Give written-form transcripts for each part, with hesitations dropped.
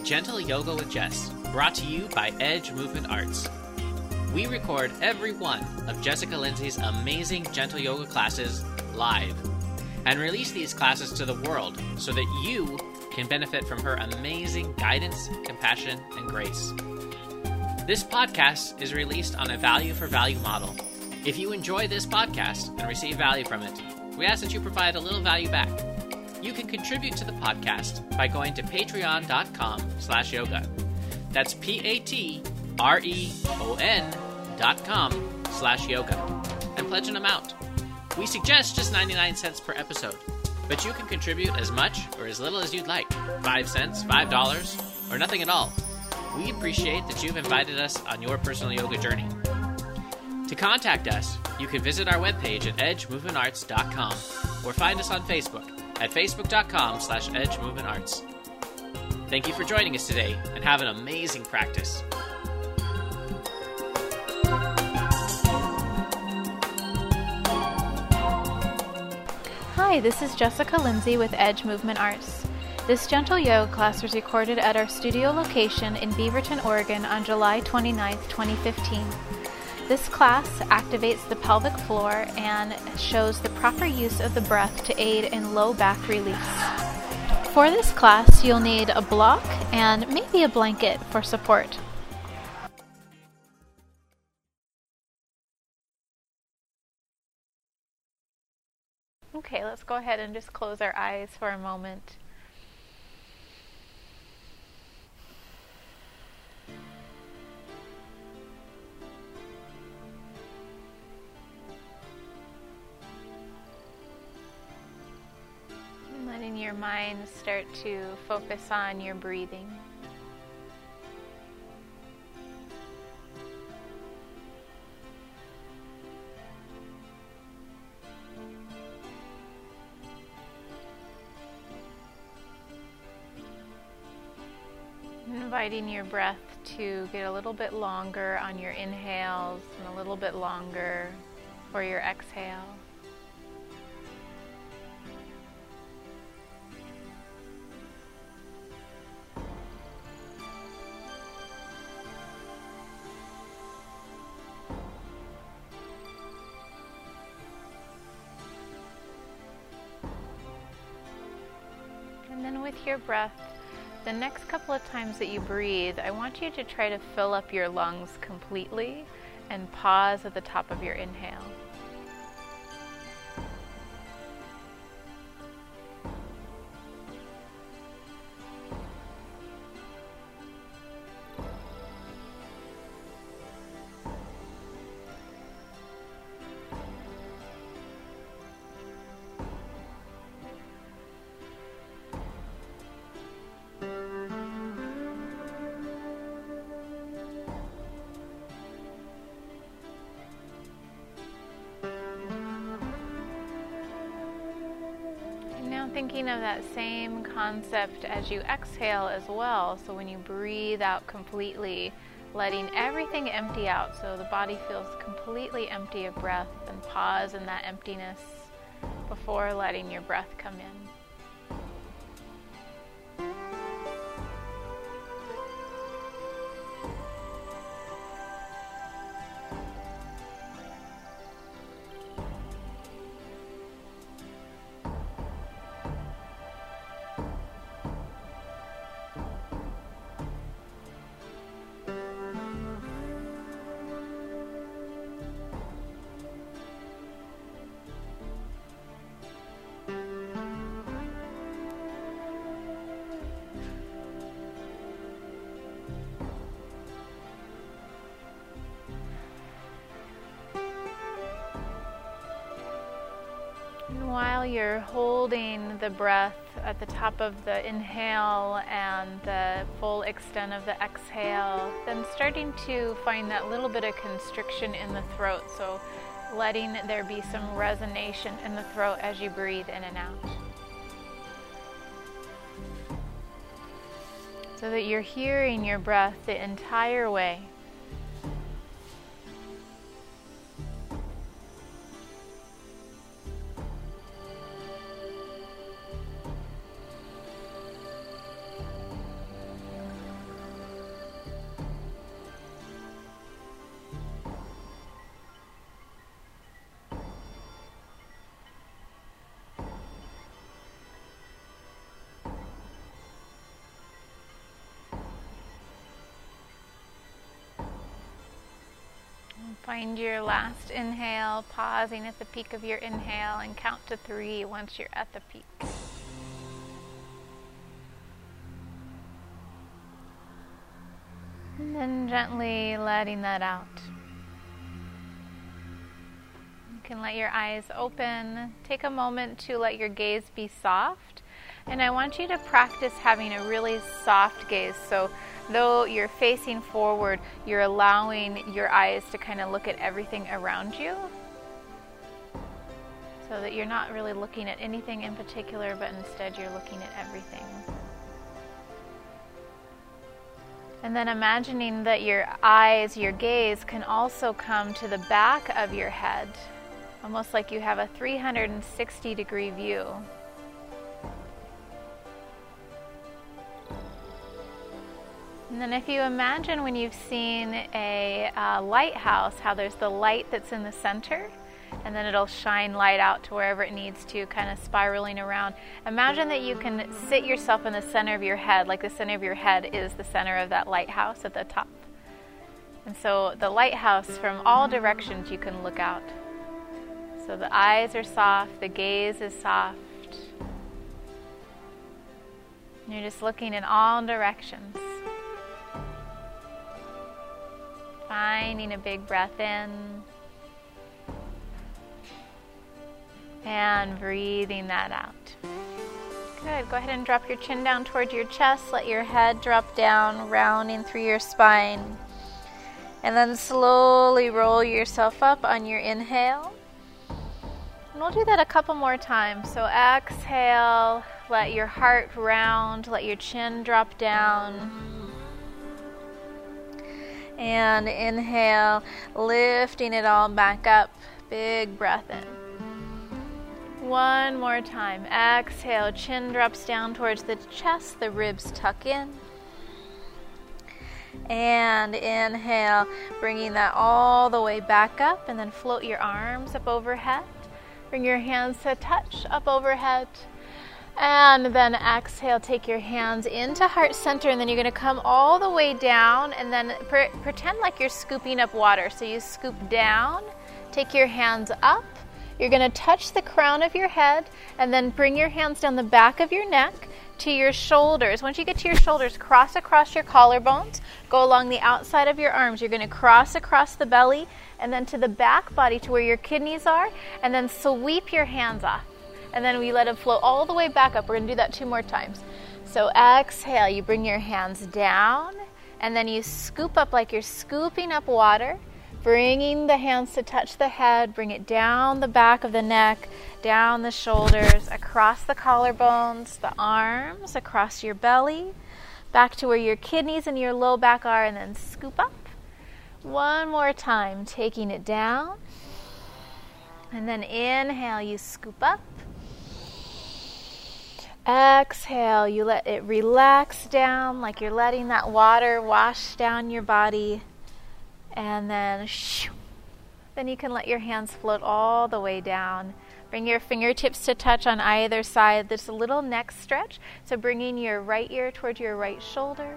Gentle Yoga with Jess, brought to you by Edge Movement Arts. We record every one of Jessica Lindsay's amazing gentle yoga classes live and release these classes to the world so that you can benefit from her amazing guidance, compassion, and grace. This podcast is released on a value for value model. If you enjoy this podcast and receive value from it, we ask that you provide a little value back. You can contribute to the podcast by going to patreon.com/yoga. That's patreon.com/yoga and pledge an amount. We suggest just 99 cents per episode, but you can contribute as much or as little as you'd like. 5 cents, $5, or nothing at all. We appreciate that you've invited us on your personal yoga journey. To contact us, you can visit our webpage at edgemovementarts.com or find us on Facebook at facebook.com/edgemovementarts. Thank you for joining us today and have an amazing practice. Hi, this is Jessica Lindsay with Edge Movement Arts. This gentle yoga class was recorded at our studio location in Beaverton, Oregon on July 29, 2015. This class activates the pelvic floor and shows the proper use of the breath to aid in low back release. For this class, you'll need a block and maybe a blanket for support. Okay, let's go ahead and just close our eyes for a moment. Letting your mind start to focus on your breathing. Inviting your breath to get a little bit longer on your inhales and a little bit longer for your exhale. And then with your breath, the next couple of times that you breathe, I want you to try to fill up your lungs completely and pause at the top of your inhale. Thinking of that same concept as you exhale as well. So when you breathe out completely, letting everything empty out so the body feels completely empty of breath, and pause in that emptiness before letting your breath come in. While you're holding the breath at the top of the inhale and the full extent of the exhale, then starting to find that little bit of constriction in the throat, so letting there be some resonation in the throat as you breathe in and out. So that you're hearing your breath the entire way. Find your last inhale, pausing at the peak of your inhale, and count to 3 once you're at the peak. And then gently letting that out. You can let your eyes open. Take a moment to let your gaze be soft. And I want you to practice having a really soft gaze. So though you're facing forward, you're allowing your eyes to kind of look at everything around you. So that you're not really looking at anything in particular, but instead you're looking at everything. And then imagining that your eyes, your gaze can also come to the back of your head, almost like you have a 360-degree view. And then if you imagine when you've seen a lighthouse, how there's the light that's in the center, and then it'll shine light out to wherever it needs to, kind of spiraling around. Imagine that you can sit yourself in the center of your head, like the center of your head is the center of that lighthouse at the top. And so the lighthouse, from all directions you can look out. So the eyes are soft, the gaze is soft. And you're just looking in all directions. Finding a big breath in. And breathing that out. Good. Go ahead and drop your chin down toward your chest. Let your head drop down, rounding through your spine. And then slowly roll yourself up on your inhale. And we'll do that a couple more times. So exhale, let your heart round, let your chin drop down. And inhale, lifting it all back up. Big breath in. One more time. Exhale, chin drops down towards the chest, the ribs tuck in. And inhale, bringing that all the way back up, and then float your arms up overhead. Bring your hands to touch up overhead. And then exhale, take your hands into heart center, and then you're going to come all the way down, and then pretend like you're scooping up water. So you scoop down, take your hands up. You're going to touch the crown of your head, and then bring your hands down the back of your neck to your shoulders. Once you get to your shoulders, cross across your collarbones. Go along the outside of your arms. You're going to cross across the belly, and then to the back body to where your kidneys are, and then sweep your hands off. And then we let them flow all the way back up. We're going to do that 2 more times. So exhale, you bring your hands down, and then you scoop up like you're scooping up water, bringing the hands to touch the head, bring it down the back of the neck, down the shoulders, across the collarbones, the arms, across your belly, back to where your kidneys and your low back are, and then scoop up. One more time, taking it down. And then inhale, you scoop up. Exhale, you let it relax down like you're letting that water wash down your body. And then you can let your hands float all the way down. Bring your fingertips to touch on either side. There's a little neck stretch. So bringing your right ear towards your right shoulder.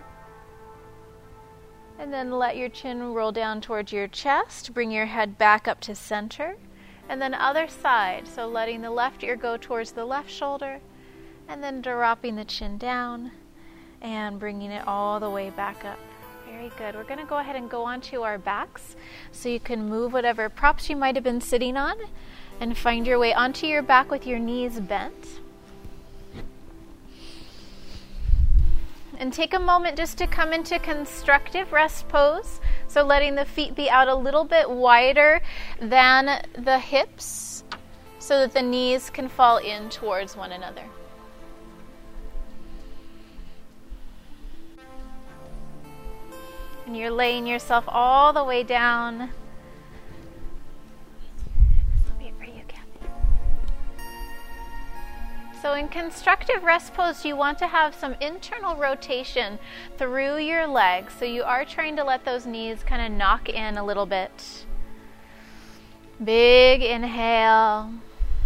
And then let your chin roll down towards your chest. Bring your head back up to center. And then other side. So letting the left ear go towards the left shoulder. And then dropping the chin down and bringing it all the way back up. Very good. We're going to go ahead and go onto our backs. So you can move whatever props you might have been sitting on and find your way onto your back with your knees bent. And take a moment just to come into constructive rest pose. So letting the feet be out a little bit wider than the hips so that the knees can fall in towards one another. And you're laying yourself all the way down. This will be for you, Kathy. So in constructive rest pose, you want to have some internal rotation through your legs. So you are trying to let those knees kind of knock in a little bit. Big inhale.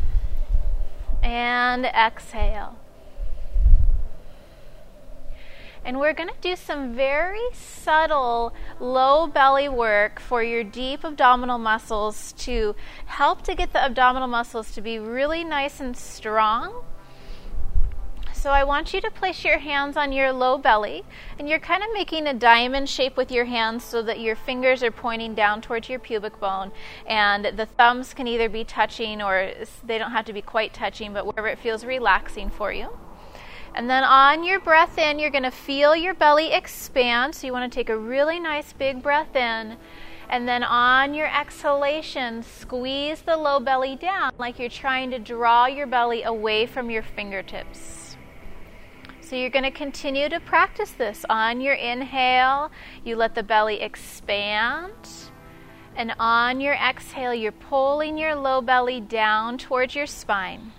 And exhale. And we're going to do some very subtle low belly work for your deep abdominal muscles to help to get the abdominal muscles to be really nice and strong. So I want you to place your hands on your low belly, and you're kind of making a diamond shape with your hands so that your fingers are pointing down towards your pubic bone, and the thumbs can either be touching or they don't have to be quite touching, but wherever it feels relaxing for you. And then on your breath in, you're going to feel your belly expand, so you want to take a really nice big breath in. And then on your exhalation, squeeze the low belly down like you're trying to draw your belly away from your fingertips. So you're going to continue to practice this. On your inhale, you let the belly expand. And on your exhale, you're pulling your low belly down towards your spine.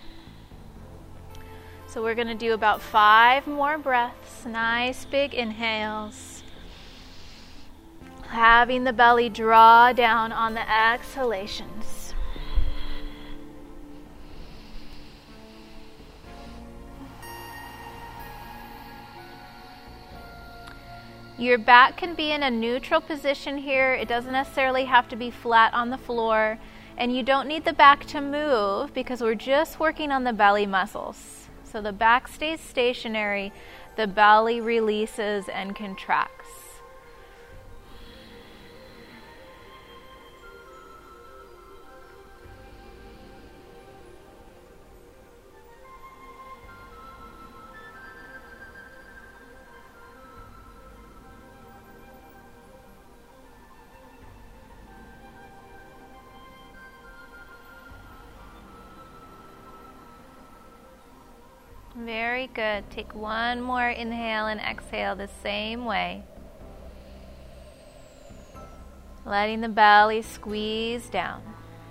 So we're going to do about 5 more breaths. Nice big inhales. Having the belly draw down on the exhalations. Your back can be in a neutral position here. It doesn't necessarily have to be flat on the floor. And you don't need the back to move because we're just working on the belly muscles. So the back stays stationary, the belly releases and contracts. Very good. Take one more inhale and exhale the same way. Letting the belly squeeze down.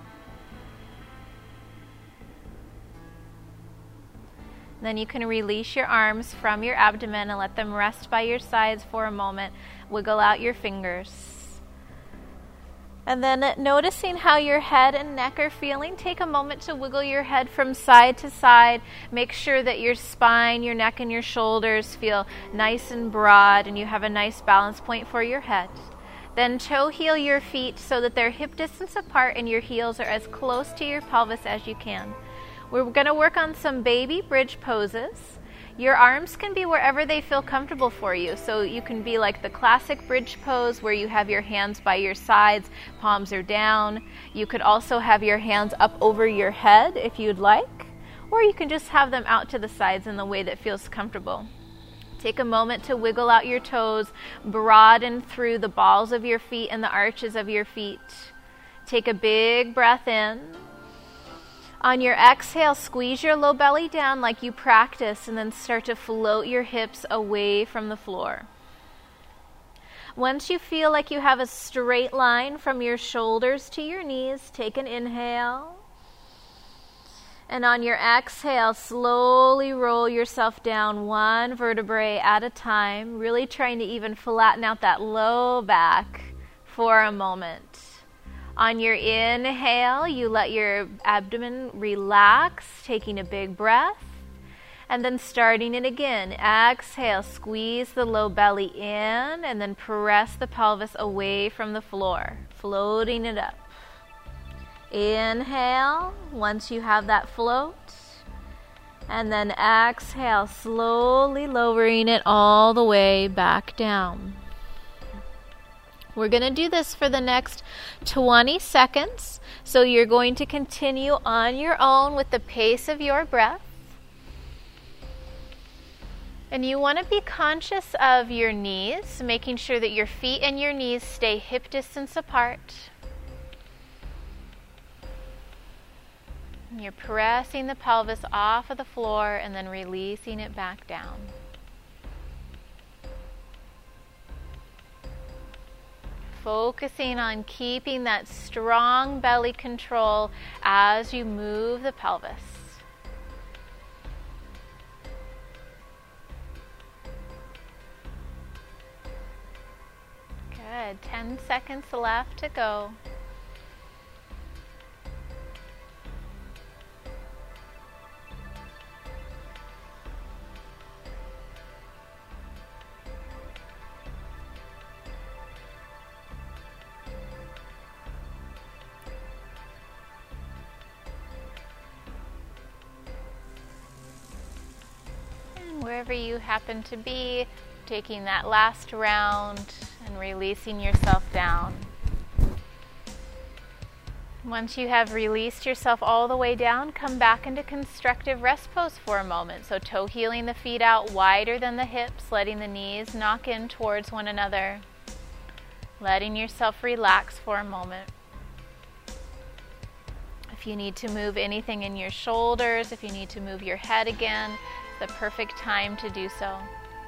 Then you can release your arms from your abdomen and let them rest by your sides for a moment. Wiggle out your fingers. And then noticing how your head and neck are feeling, take a moment to wiggle your head from side to side. Make sure that your spine, your neck, and your shoulders feel nice and broad and you have a nice balance point for your head. Then toe heel your feet so that they're hip distance apart and your heels are as close to your pelvis as you can. We're going to work on some baby bridge poses. Your arms can be wherever they feel comfortable for you. So you can be like the classic bridge pose where you have your hands by your sides, palms are down. You could also have your hands up over your head if you'd like, or you can just have them out to the sides in the way that feels comfortable. Take a moment to wiggle out your toes, broaden through the balls of your feet and the arches of your feet. Take a big breath in. On your exhale, squeeze your low belly down like you practice and then start to float your hips away from the floor. Once you feel like you have a straight line from your shoulders to your knees, take an inhale. And on your exhale, slowly roll yourself down one vertebrae at a time, really trying to even flatten out that low back for a moment. On your inhale, you let your abdomen relax, taking a big breath. And then starting it again. Exhale, squeeze the low belly in, and then press the pelvis away from the floor, floating it up. Inhale, once you have that float. And then exhale, slowly lowering it all the way back down. We're going to do this for the next 20 seconds. So you're going to continue on your own with the pace of your breath. And you want to be conscious of your knees, making sure that your feet and your knees stay hip distance apart. And you're pressing the pelvis off of the floor and then releasing it back down. Focusing on keeping that strong belly control as you move the pelvis. Good. 10 seconds left to go. Wherever you happen to be, taking that last round and releasing yourself down. Once you have released yourself all the way down, come back into constructive rest pose for a moment. So toe heeling the feet out wider than the hips, letting the knees knock in towards one another. Letting yourself relax for a moment. If you need to move anything in your shoulders, if you need to move your head again, it's the perfect time to do so.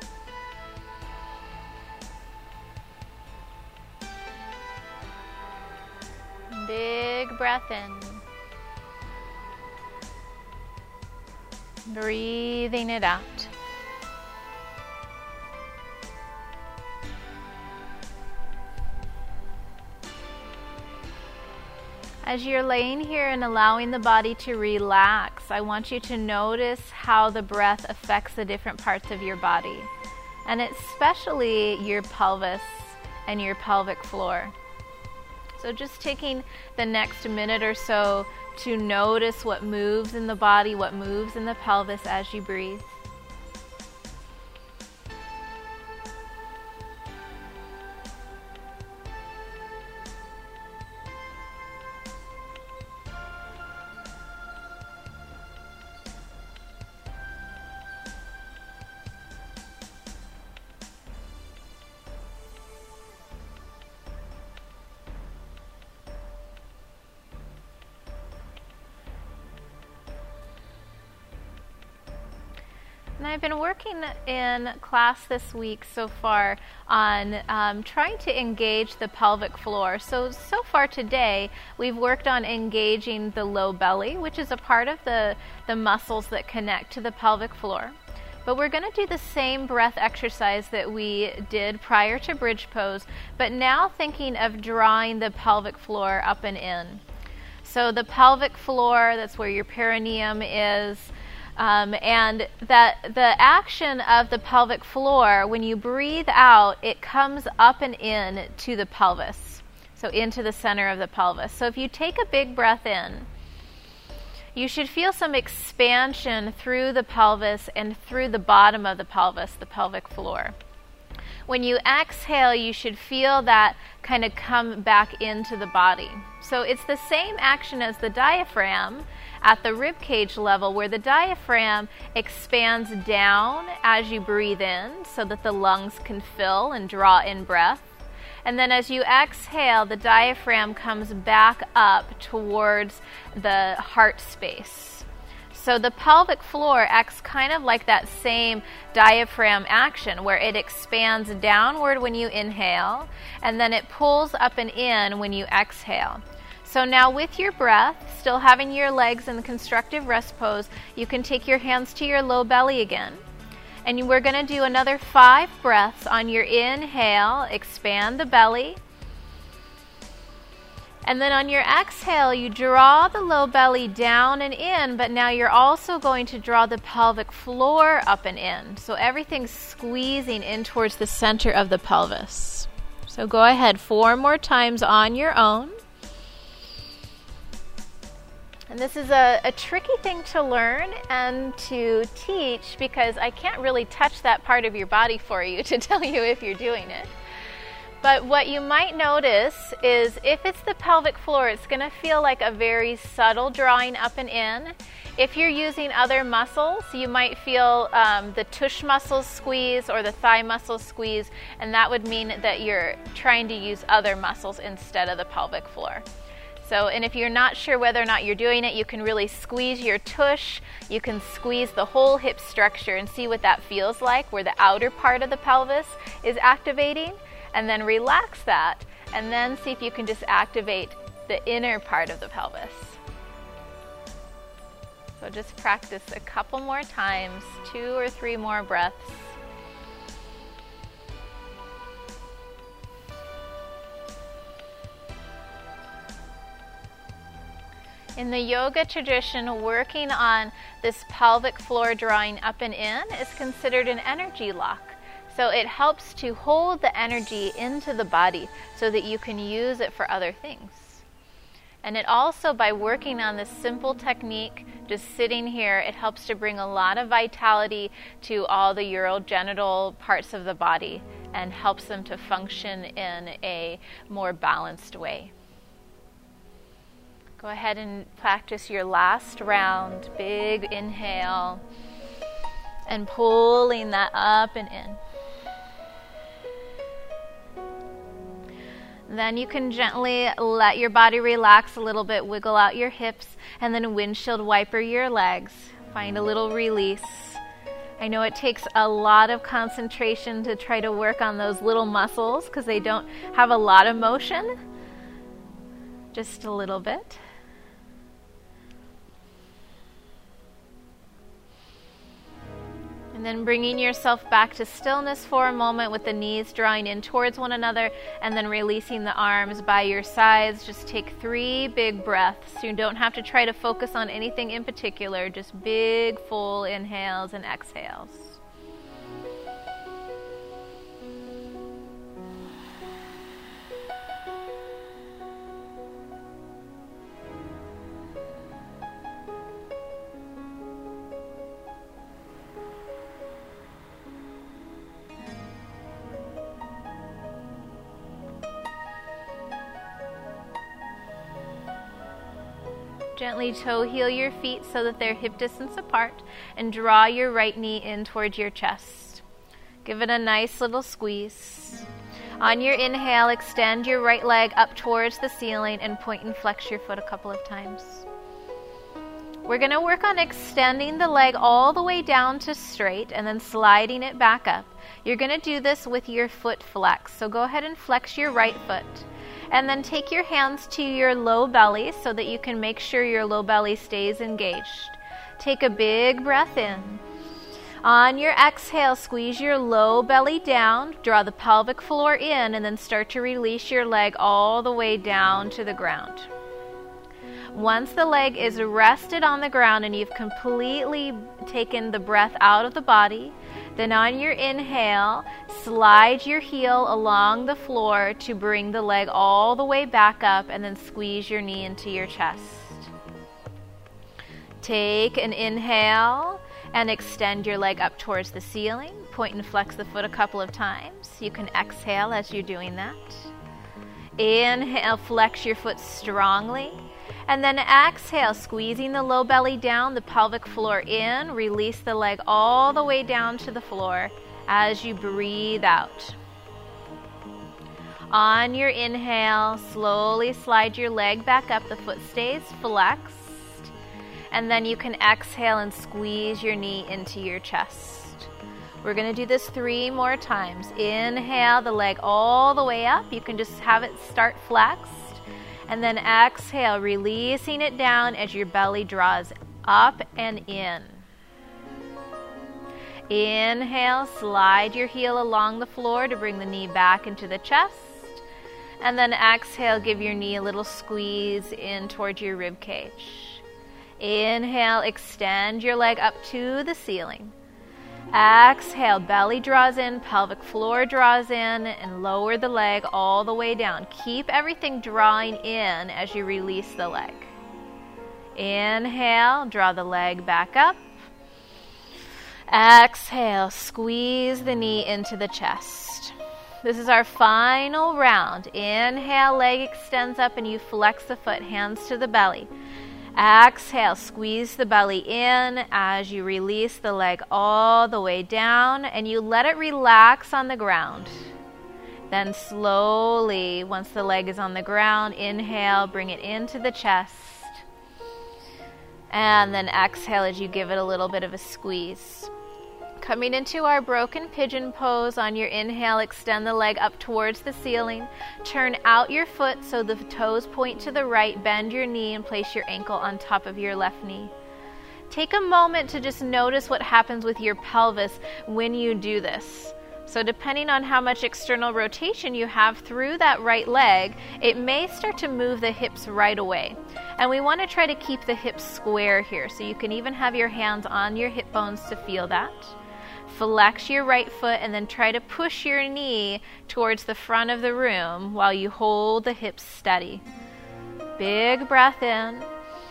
Big breath in. Breathing it out. As you're laying here and allowing the body to relax, I want you to notice how the breath affects the different parts of your body, and especially your pelvis and your pelvic floor. So just taking the next minute or so to notice what moves in the body, what moves in the pelvis as you breathe. And I've been working in class this week so far on trying to engage the pelvic floor. So far today, we've worked on engaging the low belly, which is a part of the muscles that connect to the pelvic floor. But we're going to do the same breath exercise that we did prior to bridge pose, but now thinking of drawing the pelvic floor up and in. So the pelvic floor, that's where your perineum is. And that the action of the pelvic floor, when you breathe out, it comes up and in to the pelvis, so into the center of the pelvis. So if you take a big breath in, you should feel some expansion through the pelvis and through the bottom of the pelvis, the pelvic floor. When you exhale, you should feel that kind of come back into the body. So it's the same action as the diaphragm at the rib cage level, where the diaphragm expands down as you breathe in so that the lungs can fill and draw in breath. And then as you exhale, the diaphragm comes back up towards the heart space. So the pelvic floor acts kind of like that same diaphragm action, where it expands downward when you inhale, and then it pulls up and in when you exhale. So now with your breath, still having your legs in the constructive rest pose, you can take your hands to your low belly again. And we're going to do another 5 breaths. On your inhale, expand the belly. And then on your exhale, you draw the low belly down and in, but now you're also going to draw the pelvic floor up and in. So everything's squeezing in towards the center of the pelvis. So go ahead 4 more times on your own. And this is a tricky thing to learn and to teach, because I can't really touch that part of your body for you to tell you if you're doing it. But what you might notice is if it's the pelvic floor, it's going to feel like a very subtle drawing up and in. If you're using other muscles, you might feel the tush muscles squeeze or the thigh muscles squeeze, and that would mean that you're trying to use other muscles instead of the pelvic floor. So, and if you're not sure whether or not you're doing it, you can really squeeze your tush. You can squeeze the whole hip structure and see what that feels like, where the outer part of the pelvis is activating, and then relax that, and then see if you can just activate the inner part of the pelvis. So just practice a couple more times, 2 or 3 more breaths. In the yoga tradition, working on this pelvic floor drawing up and in is considered an energy lock. So it helps to hold the energy into the body so that you can use it for other things. And it also, by working on this simple technique, just sitting here, it helps to bring a lot of vitality to all the urogenital parts of the body and helps them to function in a more balanced way. Go ahead and practice your last round. Big inhale and pulling that up and in. Then you can gently let your body relax a little bit, wiggle out your hips, and then windshield wiper your legs. Find a little release. I know it takes a lot of concentration to try to work on those little muscles because they don't have a lot of motion. Just a little bit. And then bringing yourself back to stillness for a moment with the knees drawing in towards one another and then releasing the arms by your sides. Just take 3 big breaths. You don't have to try to focus on anything in particular, just big full inhales and exhales. Gently toe heel your feet so that they're hip distance apart and draw your right knee in towards your chest. Give it a nice little squeeze. On your inhale, extend your right leg up towards the ceiling and point and flex your foot a couple of times. We're going to work on extending the leg all the way down to straight and then sliding it back up. You're going to do this with your foot flex. So go ahead and flex your right foot. And then take your hands to your low belly so that you can make sure your low belly stays engaged. Take a big breath in. On your exhale, squeeze your low belly down, draw the pelvic floor in, and then start to release your leg all the way down to the ground. Once the leg is rested on the ground and you've completely taken the breath out of the body, then on your inhale, slide your heel along the floor to bring the leg all the way back up and then squeeze your knee into your chest. Take an inhale and extend your leg up towards the ceiling. Point and flex the foot a couple of times. You can exhale as you're doing that. Inhale, flex your foot strongly. And then exhale, squeezing the low belly down, the pelvic floor in. Release the leg all the way down to the floor as you breathe out. On your inhale, slowly slide your leg back up. The foot stays flexed. And then you can exhale and squeeze your knee into your chest. We're going to do this 3 more times. Inhale, the leg all the way up. You can just have it start flexed. And then exhale, releasing it down as your belly draws up and in. Inhale, slide your heel along the floor to bring the knee back into the chest. And then exhale, give your knee a little squeeze in towards your rib cage. Inhale, extend your leg up to the ceiling. Exhale, belly draws in, pelvic floor draws in, and lower the leg all the way down. Keep everything drawing in as you release the leg. Inhale, draw the leg back up. Exhale, squeeze the knee into the chest. This is our final round. Inhale, leg extends up and you flex the foot, hands to the belly. Exhale, squeeze the belly in as you release the leg all the way down and you let it relax on the ground. Then slowly, once the leg is on the ground, inhale, bring it into the chest. And then exhale as you give it a little bit of a squeeze. Coming into our broken pigeon pose, on your inhale, extend the leg up towards the ceiling. Turn out your foot so the toes point to the right. Bend your knee and place your ankle on top of your left knee. Take a moment to just notice what happens with your pelvis when you do this. So depending on how much external rotation you have through that right leg, it may start to move the hips right away. And we want to try to keep the hips square here. So you can even have your hands on your hip bones to feel that. Flex your right foot and then try to push your knee towards the front of the room while you hold the hips steady. Big breath in.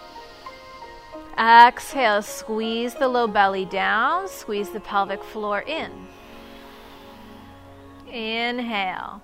Exhale, squeeze the low belly down, squeeze the pelvic floor in. Inhale.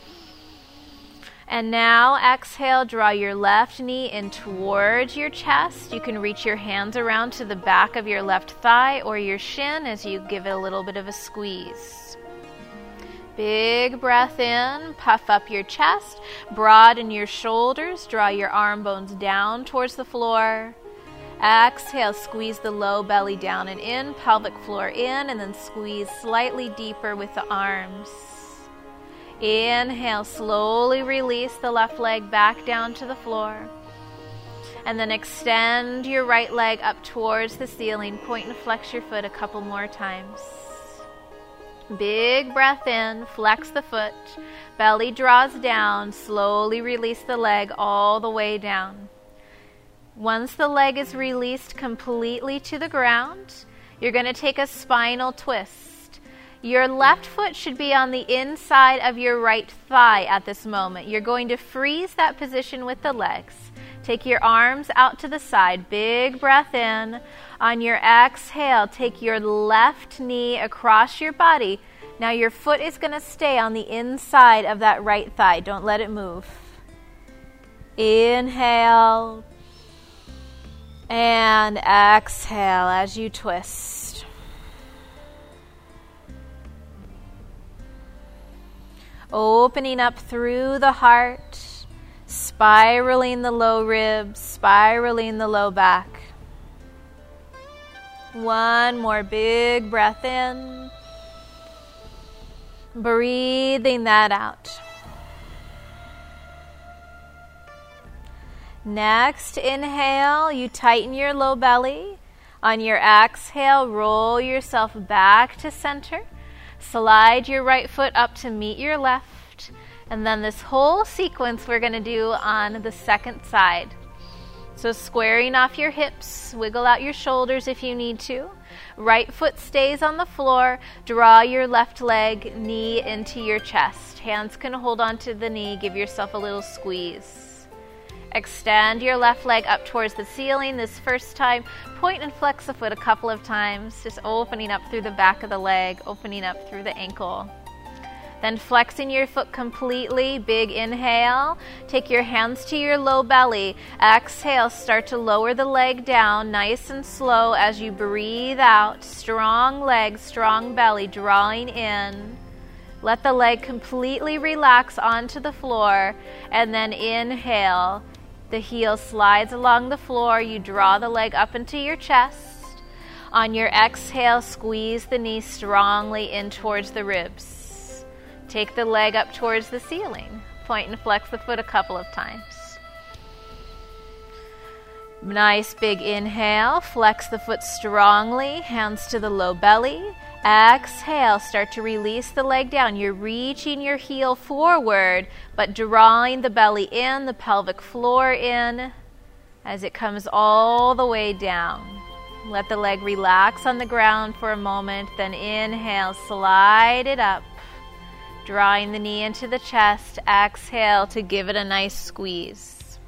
And now exhale, draw your left knee in towards your chest. You can reach your hands around to the back of your left thigh or your shin as you give it a little bit of a squeeze. Big breath in, puff up your chest, broaden your shoulders, draw your arm bones down towards the floor. Exhale, squeeze the low belly down and in, pelvic floor in, and then squeeze slightly deeper with the arms. Inhale, slowly release the left leg back down to the floor. And then extend your right leg up towards the ceiling. Point and flex your foot a couple more times. Big breath in, flex the foot, belly draws down, slowly release the leg all the way down. Once the leg is released completely to the ground, you're going to take a spinal twist. Your left foot should be on the inside of your right thigh at this moment. You're going to freeze that position with the legs. Take your arms out to the side. Big breath in. On your exhale, take your left knee across your body. Now your foot is going to stay on the inside of that right thigh. Don't let it move. Inhale. And exhale as you twist. Opening up through the heart, spiraling the low ribs, spiraling the low back. One more big breath in. Breathing that out. Next, inhale, you tighten your low belly. On your exhale, roll yourself back to center. Slide your right foot up to meet your left. And then this whole sequence we're going to do on the second side. So squaring off your hips, wiggle out your shoulders if you need to. Right foot stays on the floor. Draw your left leg, knee into your chest. Hands can hold onto the knee. Give yourself a little squeeze. Extend your left leg up towards the ceiling. This first time, point and flex the foot a couple of times, just opening up through the back of the leg, opening up through the ankle. Then flexing your foot completely, big inhale. Take your hands to your low belly. Exhale, start to lower the leg down, nice and slow as you breathe out. Strong legs, strong belly, drawing in. Let the leg completely relax onto the floor, and then inhale. The heel slides along the floor. You draw the leg up into your chest. On your exhale, squeeze the knee strongly in towards the ribs. Take the leg up towards the ceiling. Point and flex the foot a couple of times. Nice big inhale. Flex the foot strongly. Hands to the low belly. Exhale, start to release the leg down. You're reaching your heel forward, but drawing the belly in, the pelvic floor in, as it comes all the way down. Let the leg relax on the ground for a moment, then inhale, slide it up, drawing the knee into the chest. Exhale to give it a nice squeeze.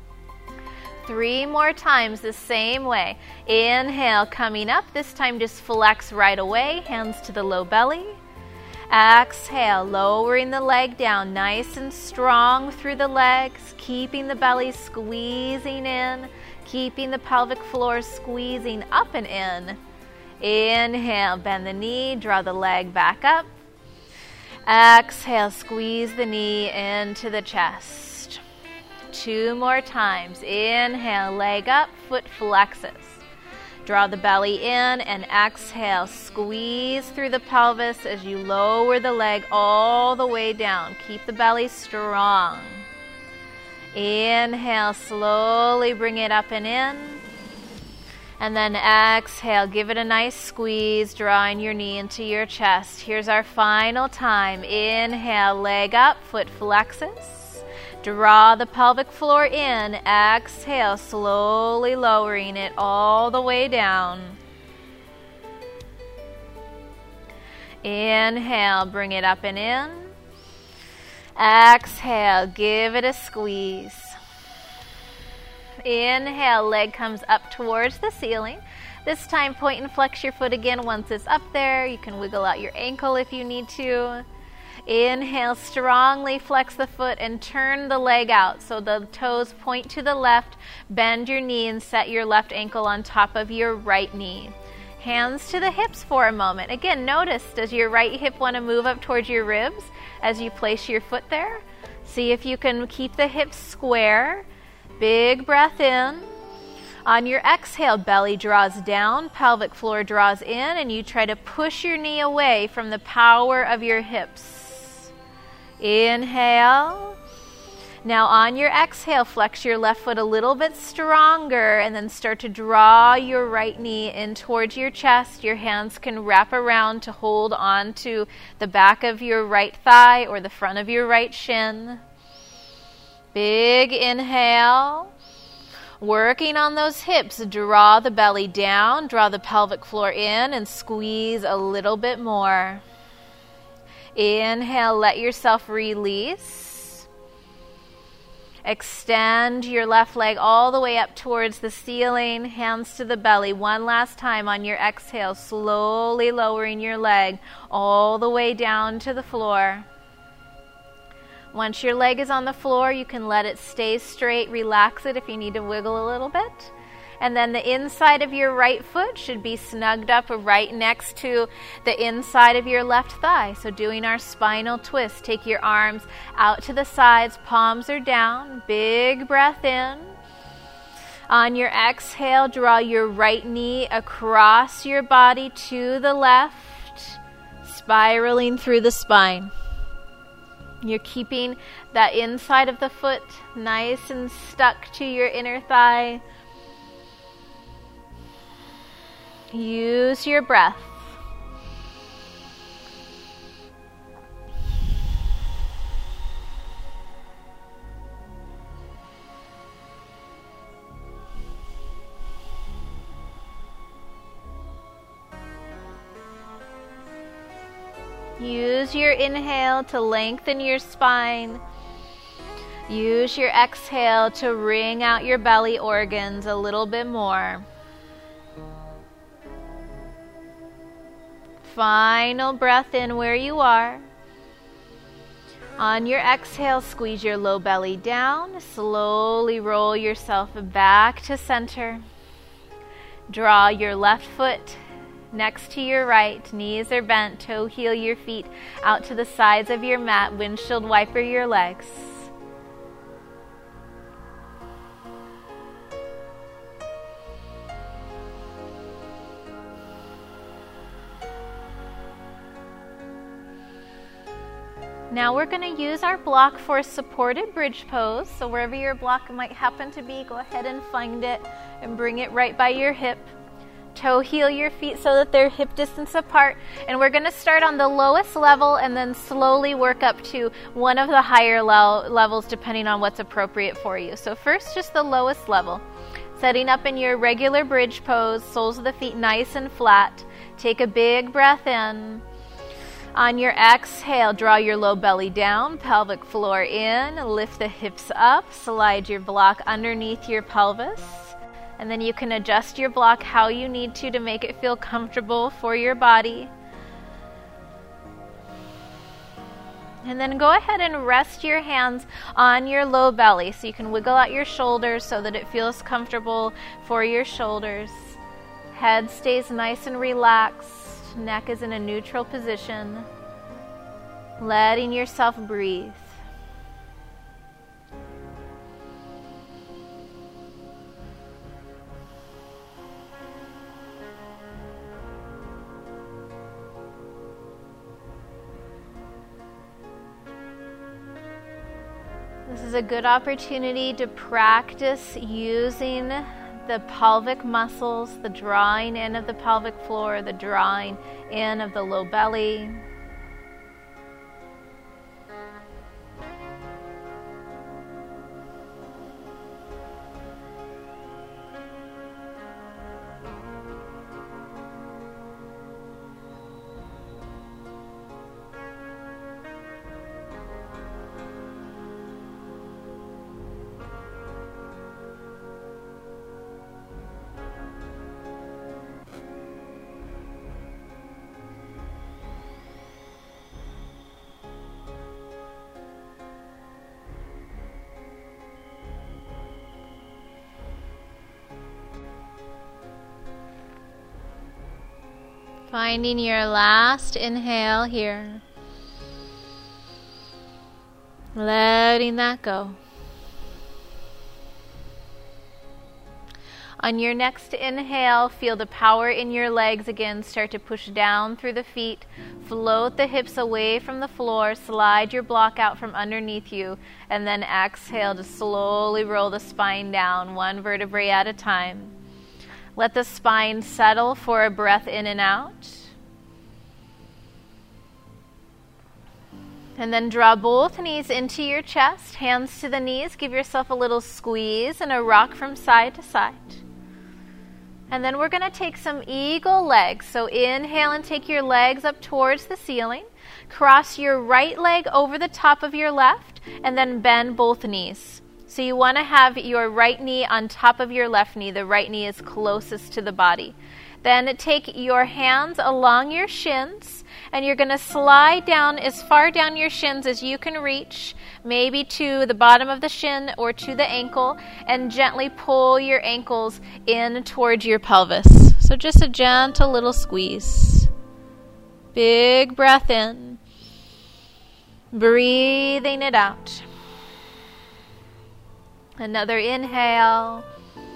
3 more times the same way. Inhale, coming up. This time just flex right away. Hands to the low belly. Exhale, lowering the leg down nice and strong through the legs, keeping the belly squeezing in, keeping the pelvic floor squeezing up and in. Inhale, bend the knee, draw the leg back up. Exhale, squeeze the knee into the chest. 2 more times. Inhale, leg up, foot flexes. Draw the belly in and exhale. Squeeze through the pelvis as you lower the leg all the way down. Keep the belly strong. Inhale, slowly bring it up and in. And then exhale, give it a nice squeeze, drawing your knee into your chest. Here's our final time. Inhale, leg up, foot flexes. Draw the pelvic floor in. Exhale, slowly lowering it all the way down. Inhale, bring it up and in. Exhale, give it a squeeze. Inhale, leg comes up towards the ceiling. This time, point and flex your foot again once it's up there. You can wiggle out your ankle if you need to. Inhale, strongly flex the foot and turn the leg out so the toes point to the left. Bend your knee and set your left ankle on top of your right knee. Hands to the hips for a moment. Again, notice, does your right hip want to move up towards your ribs as you place your foot there? See if you can keep the hips square. Big breath in. On your exhale, belly draws down, pelvic floor draws in, and you try to push your knee away from the power of your hips. Inhale. Now on your exhale, flex your left foot a little bit stronger and then start to draw your right knee in towards your chest. Your hands can wrap around to hold on to the back of your right thigh or the front of your right shin. Big inhale. Working on those hips, draw the belly down, draw the pelvic floor in, and squeeze a little bit more. Inhale, let yourself release. Extend your left leg all the way up towards the ceiling, hands to the belly. One last time on your exhale, slowly lowering your leg all the way down to the floor. Once your leg is on the floor, you can let it stay straight, relax it if you need to wiggle a little bit. And then the inside of your right foot should be snugged up right next to the inside of your left thigh. So doing our spinal twist, take your arms out to the sides, palms are down, big breath in. On your exhale, draw your right knee across your body to the left, spiraling through the spine. You're keeping that inside of the foot nice and stuck to your inner thigh. Use your breath. Use your inhale to lengthen your spine. Use your exhale to wring out your belly organs a little bit more. Final breath in where you are. On your exhale, squeeze your low belly down. Slowly roll yourself back to center. Draw your left foot next to your right, knees are bent, toe heel your feet out to the sides of your mat, windshield wiper your legs. Now we're going to use our block for supported bridge pose. So wherever your block might happen to be, go ahead and find it and bring it right by your hip. Toe heel your feet so that they're hip distance apart. And we're going to start on the lowest level and then slowly work up to one of the higher levels depending on what's appropriate for you. So first, just the lowest level. Setting up in your regular bridge pose, soles of the feet nice and flat. Take a big breath in. On your exhale, draw your low belly down, pelvic floor in, lift the hips up, slide your block underneath your pelvis. And then you can adjust your block how you need to make it feel comfortable for your body. And then go ahead and rest your hands on your low belly so you can wiggle out your shoulders so that it feels comfortable for your shoulders. Head stays nice and relaxed. Neck is in a neutral position. Letting yourself breathe. This is a good opportunity to practice using the pelvic muscles, the drawing in of the pelvic floor, the drawing in of the low belly. Finding your last inhale here. Letting that go. On your next inhale, feel the power in your legs again. Start to push down through the feet. Float the hips away from the floor. Slide your block out from underneath you. And then exhale to slowly roll the spine down, one vertebrae at a time. Let the spine settle for a breath in and out. And then draw both knees into your chest, hands to the knees. Give yourself a little squeeze and a rock from side to side. And then we're going to take some eagle legs. So inhale and take your legs up towards the ceiling. Cross your right leg over the top of your left and then bend both knees. So you want to have your right knee on top of your left knee. The right knee is closest to the body. Then take your hands along your shins and you're going to slide down as far down your shins as you can reach, maybe to the bottom of the shin or to the ankle, and gently pull your ankles in towards your pelvis. So just a gentle little squeeze. Big breath in. Breathing it out. Another inhale.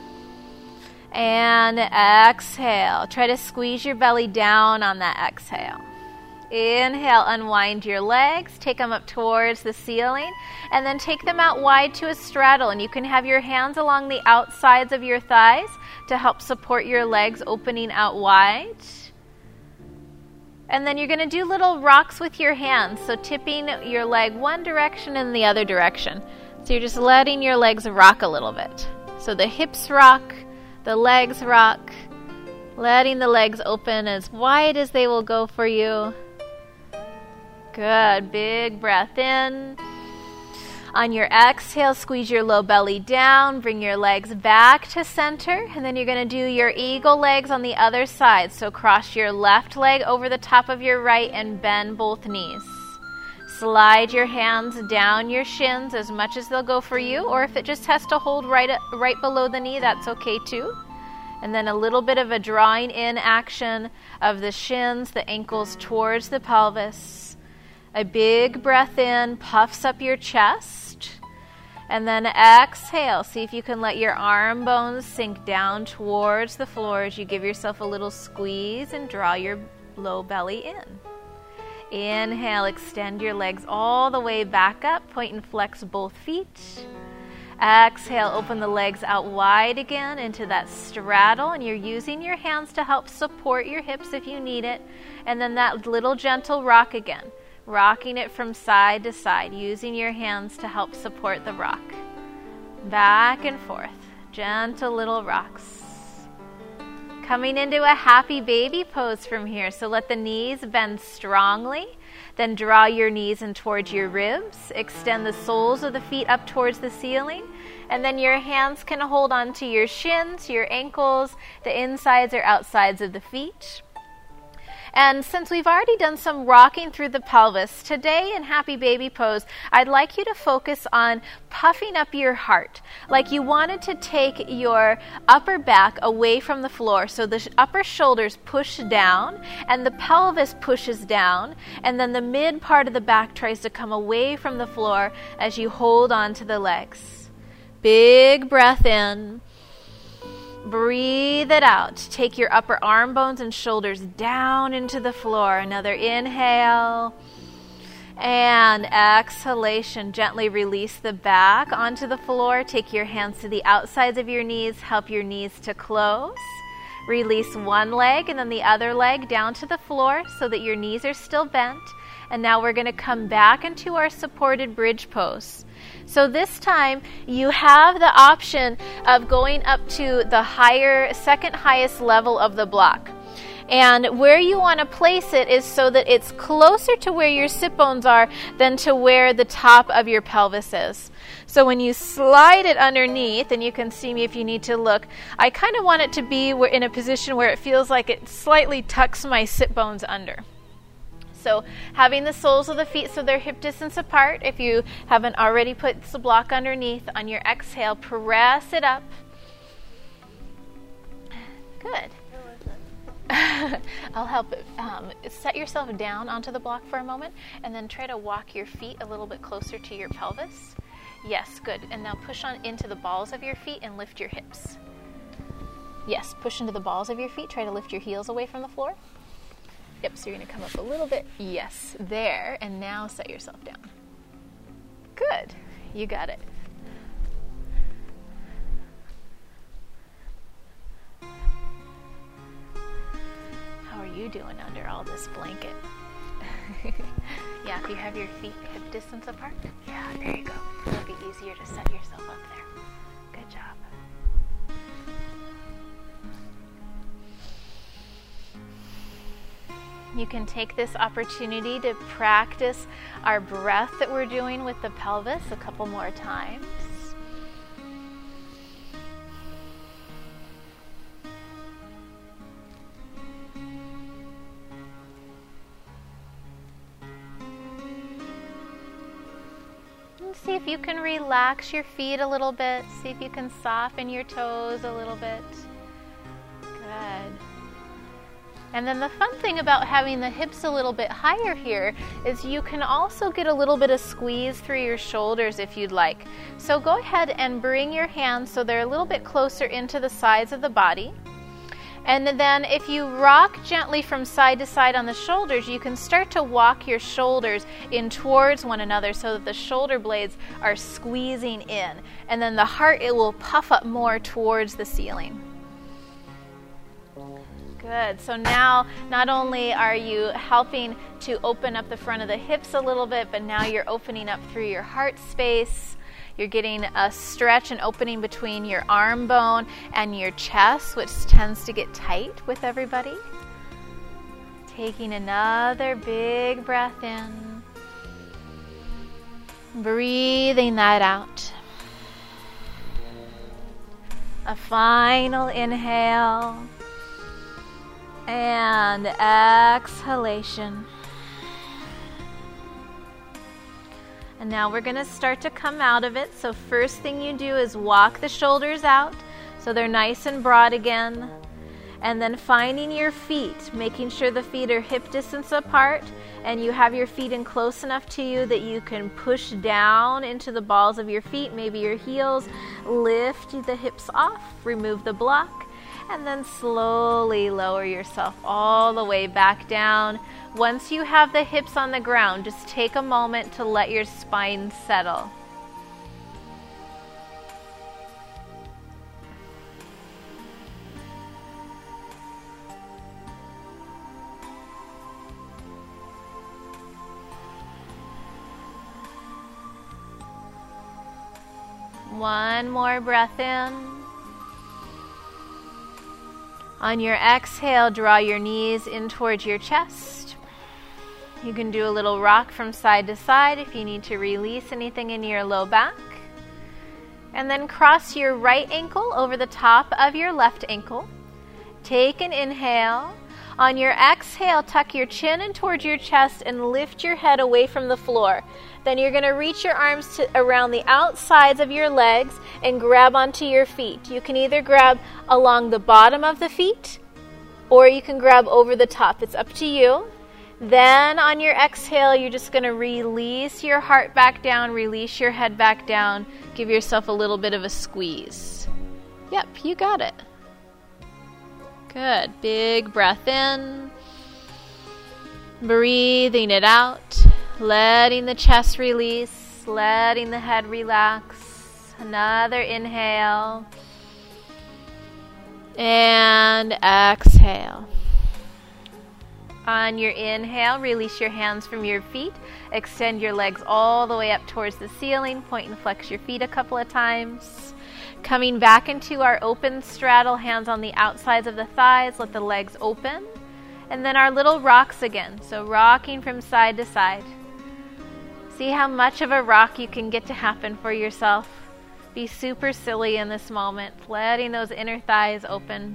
And exhale. Try to squeeze your belly down on that exhale. Inhale, unwind your legs, take them up towards the ceiling, and then take them out wide to a straddle. And you can have your hands along the outsides of your thighs to help support your legs opening out wide. And then you're going to do little rocks with your hands, so tipping your leg one direction and the other direction. So you're just letting your legs rock a little bit. So the hips rock, the legs rock, letting the legs open as wide as they will go for you. Good. Big breath in. On your exhale, squeeze your low belly down. Bring your legs back to center. And then you're going to do your eagle legs on the other side. So cross your left leg over the top of your right and bend both knees. Slide your hands down your shins as much as they'll go for you. Or if it just has to hold right below the knee, that's okay too. And then a little bit of a drawing in action of the shins, the ankles towards the pelvis. A big breath in, puffs up your chest. And then exhale. See if you can let your arm bones sink down towards the floor as you give yourself a little squeeze and draw your low belly in. Inhale, extend your legs all the way back up. Point and flex both feet. Exhale, open the legs out wide again into that straddle, and you're using your hands to help support your hips if you need it. And then that little gentle rock again, rocking it from side to side, using your hands to help support the rock. Back and forth, gentle little rocks. Coming into a happy baby pose from here. So let the knees bend strongly. Then draw your knees in towards your ribs. Extend the soles of the feet up towards the ceiling. And then your hands can hold on to your shins, your ankles, the insides or outsides of the feet. And since we've already done some rocking through the pelvis, today in Happy Baby Pose, I'd like you to focus on puffing up your heart. Like you wanted to take your upper back away from the floor. So the upper shoulders push down and the pelvis pushes down. And then the mid part of the back tries to come away from the floor as you hold on to the legs. Big breath in. Breathe it out. Take your upper arm bones and shoulders down into the floor. Another inhale. And exhalation. Gently release the back onto the floor. Take your hands to the outsides of your knees. Help your knees to close. Release one leg and then the other leg down to the floor so that your knees are still bent. And now we're going to come back into our supported bridge pose. So this time you have the option of going up to the second highest level of the block. And where you want to place it is so that it's closer to where your sit bones are than to where the top of your pelvis is. So when you slide it underneath, and you can see me if you need to look, I kind of want it to be in a position where it feels like it slightly tucks my sit bones under. So having the soles of the feet so they're hip distance apart. If you haven't already put the block underneath, on your exhale, press it up. Good. I'll help. Set yourself down onto the block for a moment, and then try to walk your feet a little bit closer to your pelvis. Yes, good. And now push on into the balls of your feet and lift your hips. Yes, push into the balls of your feet. Try to lift your heels away from the floor. Yep, so you're going to come up a little bit. Yes, there. And now set yourself down. Good. You got it. How are you doing under all this blanket? Yeah, if you have your feet hip distance apart. Yeah, there you go. It'll be easier to set yourself up there. Good job. You can take this opportunity to practice our breath that we're doing with the pelvis a couple more times. And see if you can relax your feet a little bit. See if you can soften your toes a little bit. Good. And then the fun thing about having the hips a little bit higher here is you can also get a little bit of squeeze through your shoulders if you'd like. So go ahead and bring your hands so they're a little bit closer into the sides of the body. And then if you rock gently from side to side on the shoulders, you can start to walk your shoulders in towards one another so that the shoulder blades are squeezing in. And then the heart, it will puff up more towards the ceiling. Good. So now not only are you helping to open up the front of the hips a little bit, but now you're opening up through your heart space. You're getting a stretch and opening between your arm bone and your chest, which tends to get tight with everybody. Taking another big breath in. Breathing that out. A final inhale. And exhalation. And now we're going to start to come out of it. So first thing you do is walk the shoulders out so they're nice and broad again. And then finding your feet, making sure the feet are hip distance apart and you have your feet in close enough to you that you can push down into the balls of your feet, maybe your heels. Lift the hips off, remove the block. And then slowly lower yourself all the way back down. Once you have the hips on the ground, just take a moment to let your spine settle. One more breath in. On your exhale, draw your knees in towards your chest. You can do a little rock from side to side if you need to release anything in your low back. And then cross your right ankle over the top of your left ankle. Take an inhale. On your exhale, tuck your chin in towards your chest and lift your head away from the floor. Then you're going to reach your arms around the outsides of your legs and grab onto your feet. You can either grab along the bottom of the feet or you can grab over the top. It's up to you. Then on your exhale, you're just going to release your heart back down, release your head back down. Give yourself a little bit of a squeeze. Yep, you got it. Good. Big breath in. Breathing it out. Letting the chest release. Letting the head relax. Another inhale. And exhale. On your inhale, release your hands from your feet. Extend your legs all the way up towards the ceiling. Point and flex your feet a couple of times. Coming back into our open straddle, hands on the outsides of the thighs. Let the legs open. And then our little rocks again. So rocking from side to side. See how much of a rock you can get to happen for yourself. Be super silly in this moment. Letting those inner thighs open.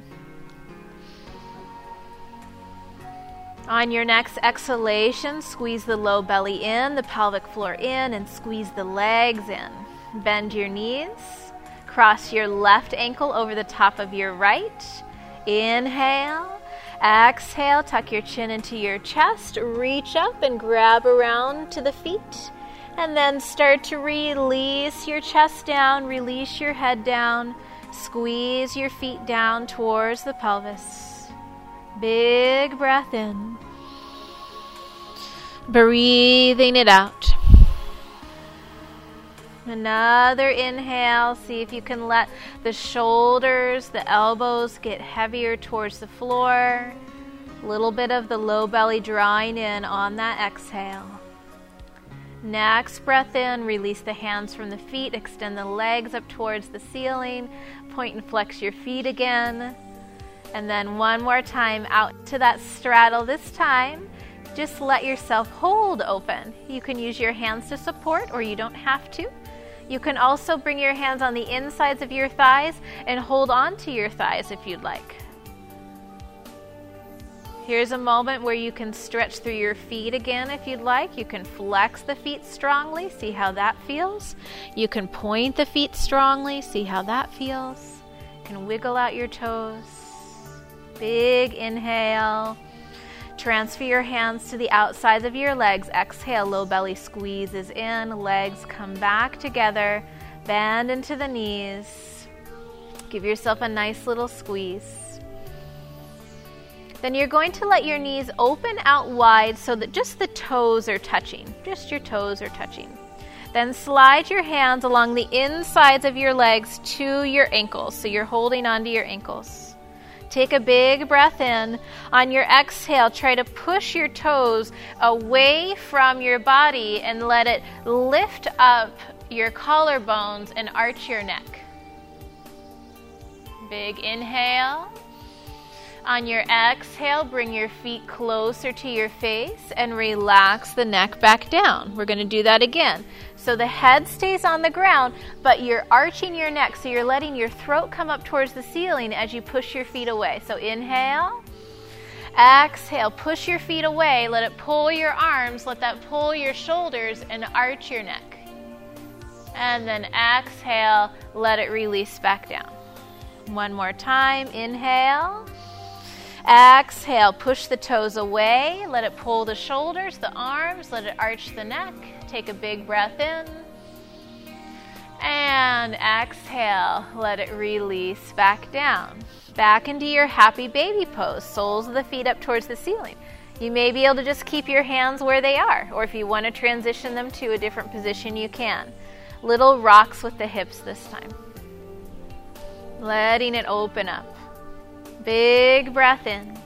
On your next exhalation, squeeze the low belly in, the pelvic floor in, and squeeze the legs in. Bend your knees. Cross your left ankle over the top of your right. Inhale. Exhale, tuck your chin into your chest, reach up and grab around to the feet. And then start to release your chest down, release your head down, squeeze your feet down towards the pelvis. Big breath in. Breathing it out. Another inhale. See if you can let the shoulders, the elbows get heavier towards the floor. A little bit of the low belly drawing in on that exhale. Next breath in, release the hands from the feet, extend the legs up towards the ceiling, point and flex your feet again. And then one more time out to that straddle. This time, just let yourself hold open. You can use your hands to support, or you don't have to. You can also bring your hands on the insides of your thighs and hold on to your thighs if you'd like. Here's a moment where you can stretch through your feet again if you'd like. You can flex the feet strongly, see how that feels. You can point the feet strongly, see how that feels. You can wiggle out your toes. Big inhale. Transfer your hands to the outsides of your legs. Exhale, low belly squeezes in, legs come back together. Bend into the knees. Give yourself a nice little squeeze. Then you're going to let your knees open out wide so that just the toes are touching. Just your toes are touching. Then slide your hands along the insides of your legs to your ankles. So you're holding onto your ankles. Take a big breath in. On your exhale, try to push your toes away from your body and let it lift up your collarbones and arch your neck. Big inhale. On your exhale, bring your feet closer to your face and relax the neck back down. We're going to do that again. So the head stays on the ground, but you're arching your neck, so you're letting your throat come up towards the ceiling as you push your feet away. So inhale, exhale, push your feet away, let it pull your arms, let that pull your shoulders and arch your neck. And then exhale, let it release back down. One more time, inhale. Exhale, push the toes away, let it pull the shoulders, the arms, let it arch the neck. Take a big breath in. And exhale, let it release back down. Back into your happy baby pose, soles of the feet up towards the ceiling. You may be able to just keep your hands where they are, or if you want to transition them to a different position, you can. Little rocks with the hips this time. Letting it open up. Big breath in.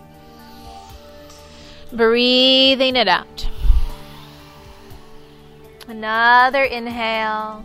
Breathing it out. Another inhale.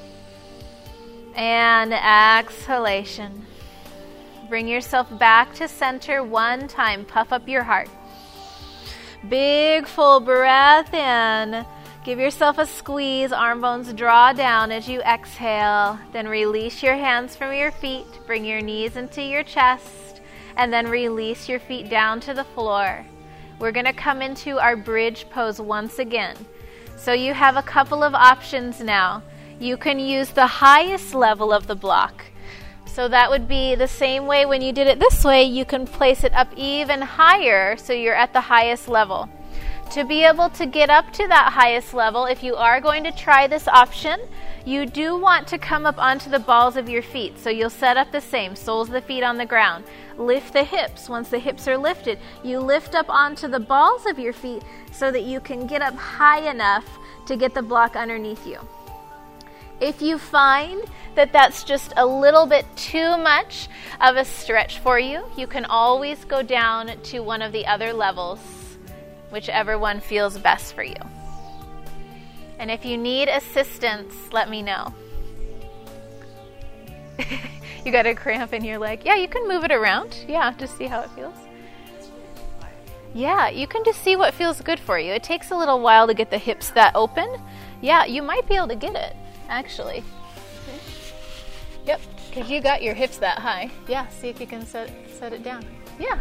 And exhalation. Bring yourself back to center one time. Puff up your heart. Big full breath in. Give yourself a squeeze. Arm bones draw down as you exhale. Then release your hands from your feet. Bring your knees into your chest. And then release your feet down to the floor. We're going to come into our bridge pose once again. So you have a couple of options now. You can use the highest level of the block. So that would be the same way when you did it this way. You can place it up even higher so you're at the highest level. To be able to get up to that highest level, if you are going to try this option, you do want to come up onto the balls of your feet. So you'll set up the same, soles of the feet on the ground. Lift the hips. Once the hips are lifted, you lift up onto the balls of your feet so that you can get up high enough to get the block underneath you. If you find that that's just a little bit too much of a stretch for you, you can always go down to one of the other levels, whichever one feels best for you. And if you need assistance, let me know. You got a cramp in your leg. Yeah, you can move it around. Yeah, just see how it feels. Yeah, you can just see what feels good for you. It takes a little while to get the hips that open. Yeah, you might be able to get it, actually. Yep, because you got your hips that high. Yeah, see if you can set it down. Yeah.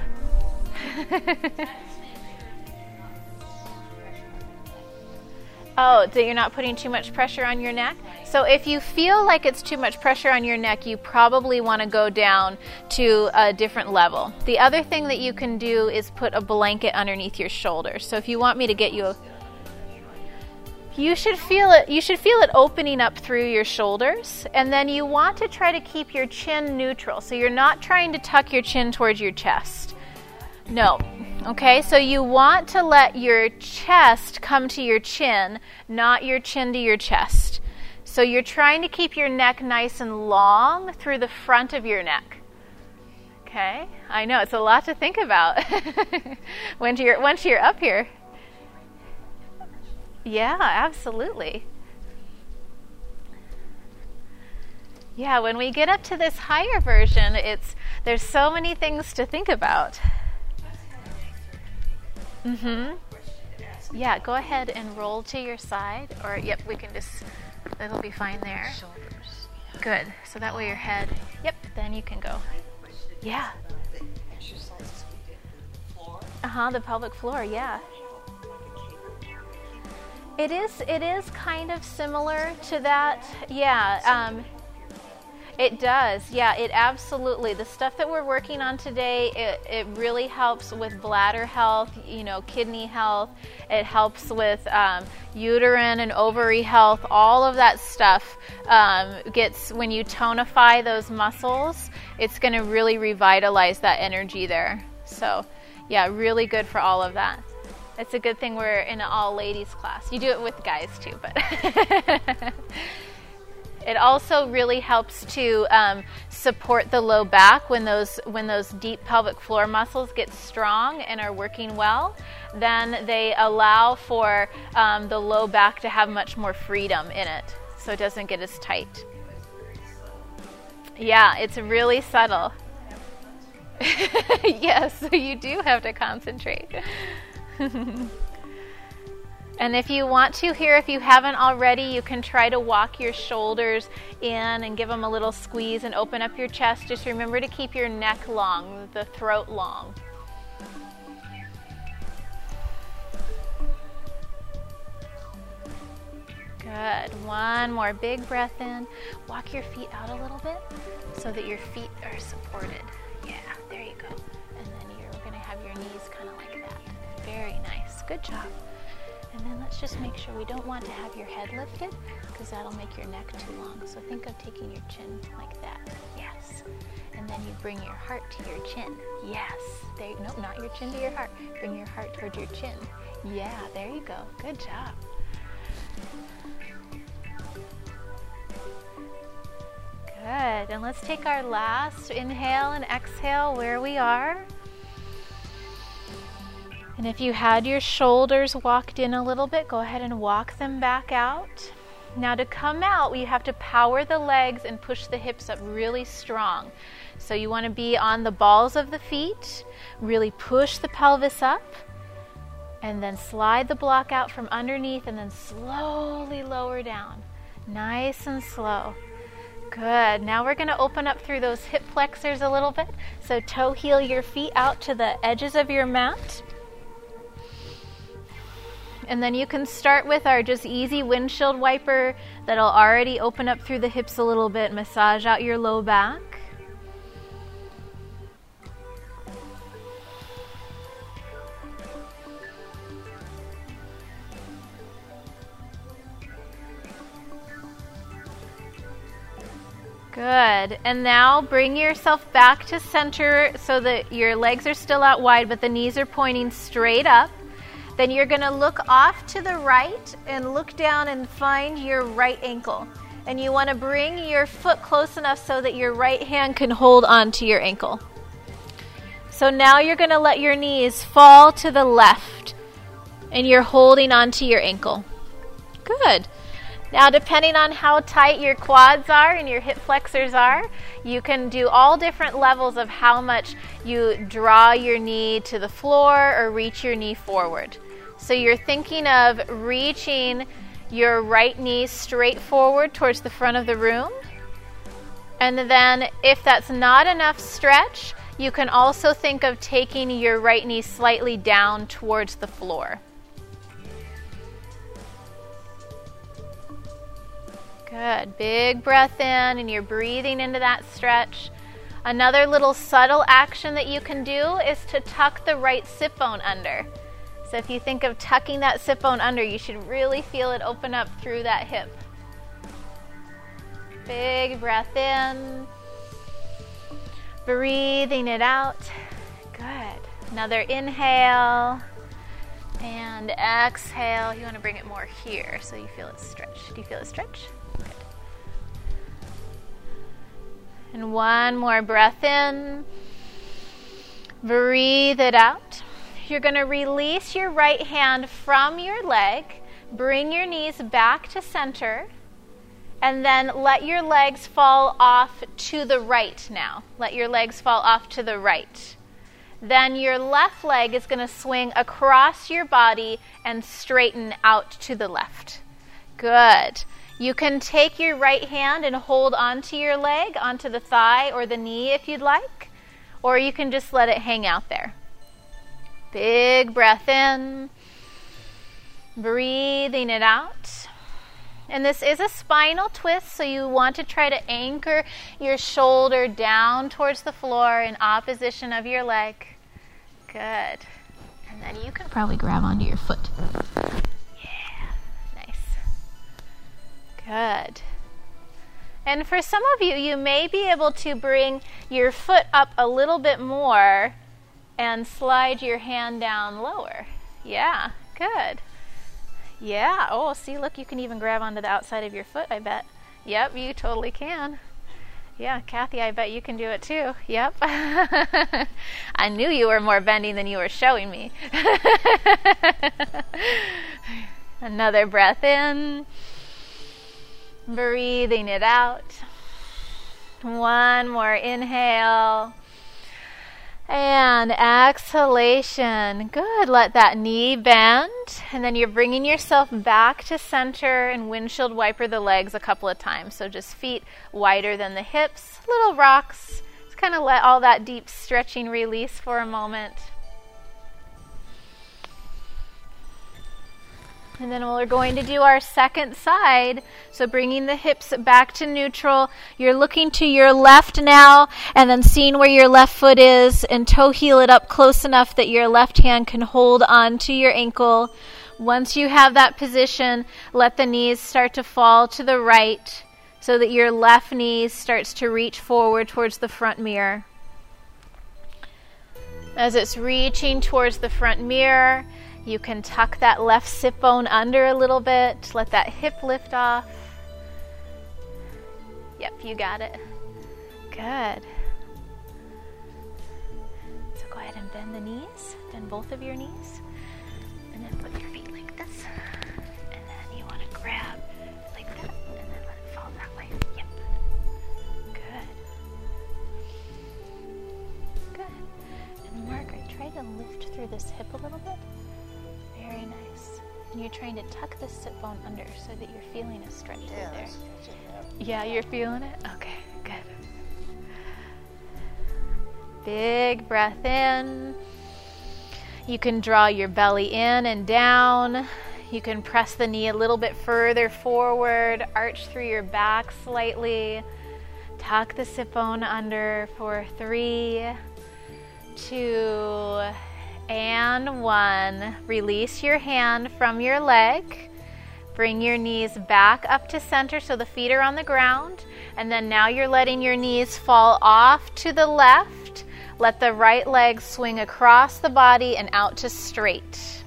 Oh, that you're not putting too much pressure on your neck? So if you feel like it's too much pressure on your neck, you probably want to go down to a different level. The other thing that you can do is put a blanket underneath your shoulders. So if you want me to get you you should feel it opening up through your shoulders, and then you want to try to keep your chin neutral. So you're not trying to tuck your chin towards your chest. No. Okay, so you want to let your chest come to your chin, not your chin to your chest. So you're trying to keep your neck nice and long through the front of your neck. Okay, I know, it's a lot to think about once you're up here. Yeah, absolutely. Yeah, when we get up to this higher version, there's so many things to think about. Yeah, go ahead and roll to your side, or yep, we can just, it'll be fine there. Good. So that way your head, yep, then you can go. Yeah. The pelvic floor, yeah. It is kind of similar to that. Yeah, it does. Yeah, it absolutely. The stuff that we're working on today, it really helps with bladder health, kidney health. It helps with uterine and ovary health. All of that stuff when you tonify those muscles, it's going to really revitalize that energy there. So, yeah, really good for all of that. It's a good thing we're in an all-ladies class. You do it with guys too, but it also really helps to support the low back when those deep pelvic floor muscles get strong and are working well. Then they allow for the low back to have much more freedom in it, so it doesn't get as tight. Yeah, it's really subtle. Yes, so you do have to concentrate. And if you want to here, if you haven't already, you can try to walk your shoulders in and give them a little squeeze and open up your chest. Just remember to keep your neck long, the throat long. Good. One more big breath in. Walk your feet out a little bit so that your feet are supported. Yeah, there you go. And then you're going to have your knees kind of like that. Very nice. Good job. And then let's just make sure we don't want to have your head lifted because that'll make your neck too long. So think of taking your chin like that. Yes. And then you bring your heart to your chin. Yes. Nope, not your chin to your heart. Bring your heart towards your chin. Yeah, there you go. Good job. Good. And let's take our last inhale and exhale where we are. And if you had your shoulders walked in a little bit, go ahead and walk them back out. Now to come out, we have to power the legs and push the hips up really strong. So you want to be on the balls of the feet, really push the pelvis up, and then slide the block out from underneath and then slowly lower down. Nice and slow. Good. Now we're going to open up through those hip flexors a little bit. So toe heel your feet out to the edges of your mat. And then you can start with our just easy windshield wiper that'll already open up through the hips a little bit, massage out your low back. Good. And now bring yourself back to center so that your legs are still out wide, but the knees are pointing straight up. Then you're going to look off to the right and look down and find your right ankle. And you want to bring your foot close enough so that your right hand can hold on to your ankle. So now you're going to let your knees fall to the left and you're holding on to your ankle. Good. Now, depending on how tight your quads are and your hip flexors are, you can do all different levels of how much you draw your knee to the floor or reach your knee forward. So you're thinking of reaching your right knee straight forward towards the front of the room. And then if that's not enough stretch, you can also think of taking your right knee slightly down towards the floor. Good. Big breath in, and you're breathing into that stretch. Another little subtle action that you can do is to tuck the right sit bone under. So if you think of tucking that sit bone under, you should really feel it open up through that hip. Big breath in. Breathing it out. Good. Another inhale. And exhale. You want to bring it more here so you feel it stretch. Do you feel it stretch? Good. And one more breath in. Breathe it out. You're going to release your right hand from your leg. Bring your knees back to center. And then let your legs fall off to the right now. Let your legs fall off to the right. Then your left leg is going to swing across your body and straighten out to the left. Good. You can take your right hand and hold onto your leg, onto the thigh or the knee if you'd like, or you can just let it hang out there. Big breath in, breathing it out. And this is a spinal twist, so you want to try to anchor your shoulder down towards the floor in opposition of your leg. Good. And then you can probably grab onto your foot. Yeah, nice. Good. And for some of you, you may be able to bring your foot up a little bit more and slide your hand down lower. Yeah, good. Yeah, oh, see, look, you can even grab onto the outside of your foot, I bet. Yep, you totally can. Yeah, Kathy, I bet you can do it too. Yep. I knew you were more bending than you were showing me. Another breath in. Breathing it out. One more inhale. And exhalation. Good. Let that knee bend. And then you're bringing yourself back to center and windshield wiper the legs a couple of times. So just feet wider than the hips. Little rocks. Just kind of let all that deep stretching release for a moment. And then we're going to do our second side. So bringing the hips back to neutral. You're looking to your left now and then seeing where your left foot is and toe heel it up close enough that your left hand can hold on to your ankle. Once you have that position, let the knees start to fall to the right so that your left knee starts to reach forward towards the front mirror. As it's reaching towards the front mirror, you can tuck that left sit bone under a little bit. Let that hip lift off. Yep, you got it. Good. So go ahead and bend the knees. Bend both of your knees. And then put your feet like this. And then you want to grab like that. And then let it fall that way. Yep. Good. Good. And Margaret, try to lift through this hip a little bit. Very nice. And you're trying to tuck the sit bone under so that you're feeling a stretch through there. Yeah, you're feeling it? Okay, good. Big breath in. You can draw your belly in and down. You can press the knee a little bit further forward, arch through your back slightly. Tuck the sit bone under for 3, 2, and 1. Release your hand from your leg. Bring your knees back up to center so the feet are on the ground. And then now you're letting your knees fall off to the left. Let the right leg swing across the body and out to straight.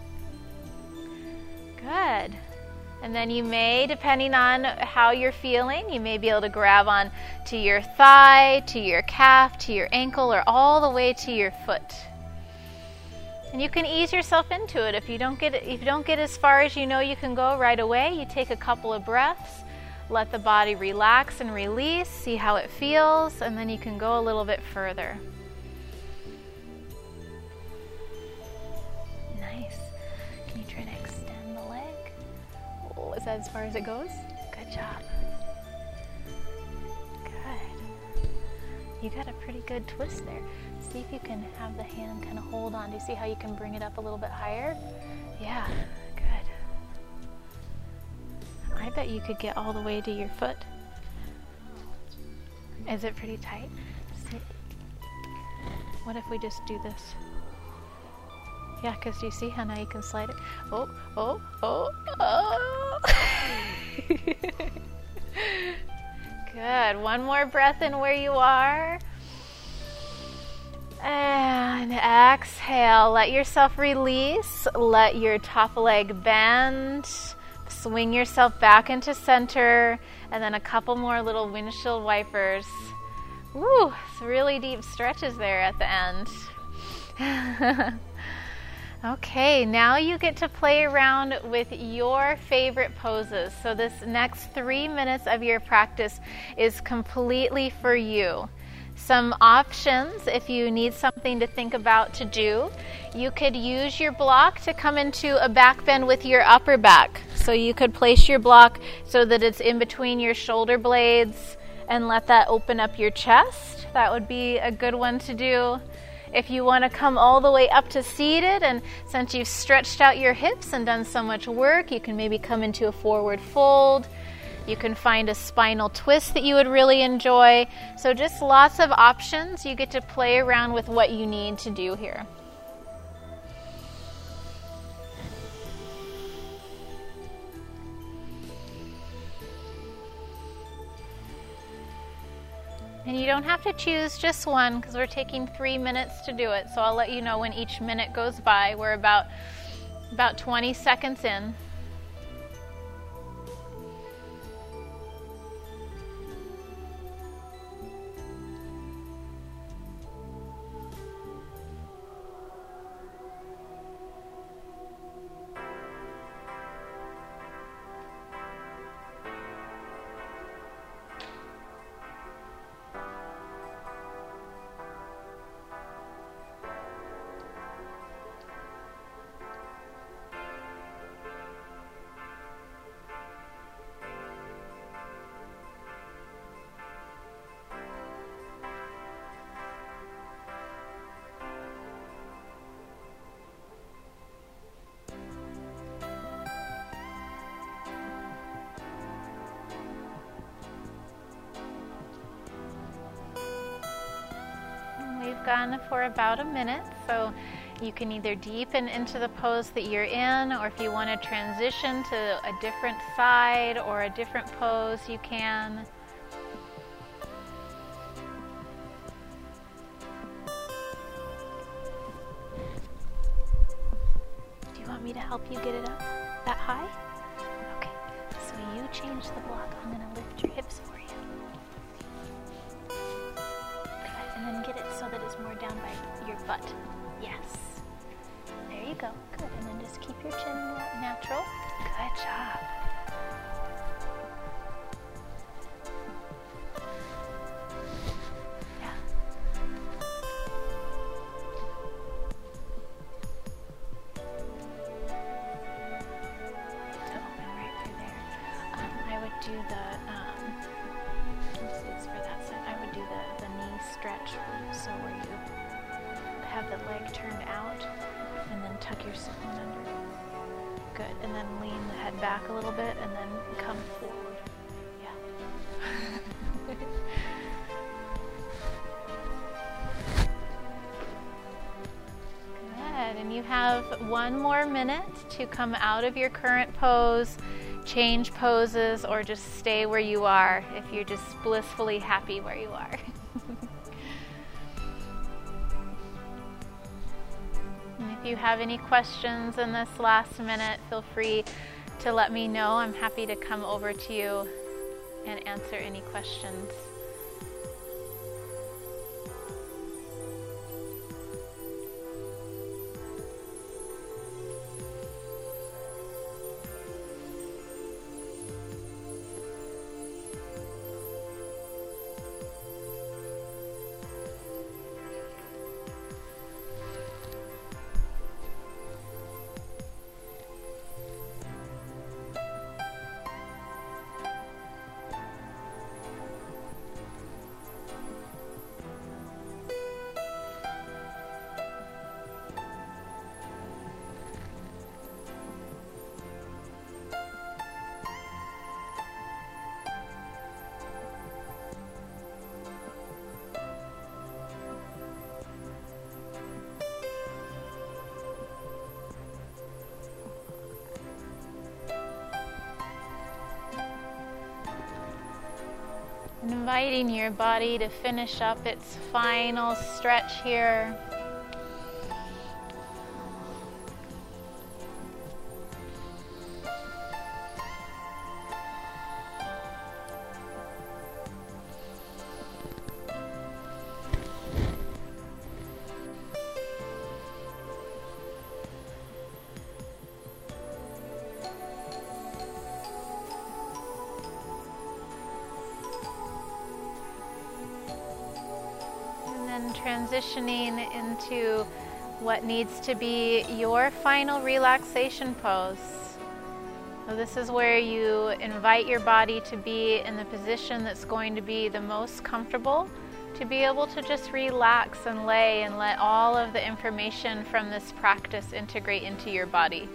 Good. And then you may, depending on how you're feeling, you may be able to grab on to your thigh, to your calf, to your ankle, or all the way to your foot. And you can ease yourself into it. If you don't get as far as you know you can go right away, you take a couple of breaths, let the body relax and release, see how it feels, and then you can go a little bit further. Nice. Can you try to extend the leg? Oh, is that as far as it goes? Good job. Good. You got a pretty good twist there. See if you can have the hand kind of hold on. Do you see how you can bring it up a little bit higher? Yeah, good. I bet you could get all the way to your foot. Is it pretty tight? What if we just do this? Yeah, because you see how now you can slide it. Oh, oh, oh, oh. Good. One more breath in where you are. And exhale. Let yourself release. Let your top leg bend. Swing yourself back into center. And then a couple more little windshield wipers. Woo, some really deep stretches there at the end. Okay, now you get to play around with your favorite poses. So this next 3 minutes of your practice is completely for you. Some options, if you need something to think about to do, you could use your block to come into a back bend with your upper back. So you could place your block so that it's in between your shoulder blades and let that open up your chest. That would be a good one to do. If you want to come all the way up to seated, and since you've stretched out your hips and done so much work, you can maybe come into a forward fold. You can find a spinal twist that you would really enjoy. So just lots of options. You get to play around with what you need to do here. And you don't have to choose just one because we're taking 3 minutes to do it. So I'll let you know when each minute goes by. We're about 20 seconds in. We've gone for about a minute, so you can either deepen into the pose that you're in, or if you want to transition to a different side or a different pose, you can. Do you want me to help you get it up that high? Okay, so you change the block. I'm going to lift your hips for you. And then get it so that it's more down by your butt. Yes. There you go. Good. And then just keep your chin natural. Good job. Yeah. To open right through there. I would do the for that side. I would do the knee stretch, so where you have the leg turned out and then tuck your sipone under. Good, and then lean the head back a little bit and then come forward. Yeah. Good, and you have 1 more minute to come out of your current pose, change poses, or just stay where you are if you're just blissfully happy where you are. And if you have any questions in this last minute, feel free to let me know. I'm happy to come over to you and answer any questions. Inviting your body to finish up its final stretch here. Transitioning into what needs to be your final relaxation pose. So this is where you invite your body to be in the position that's going to be the most comfortable, to be able to just relax and lay and let all of the information from this practice integrate into your body.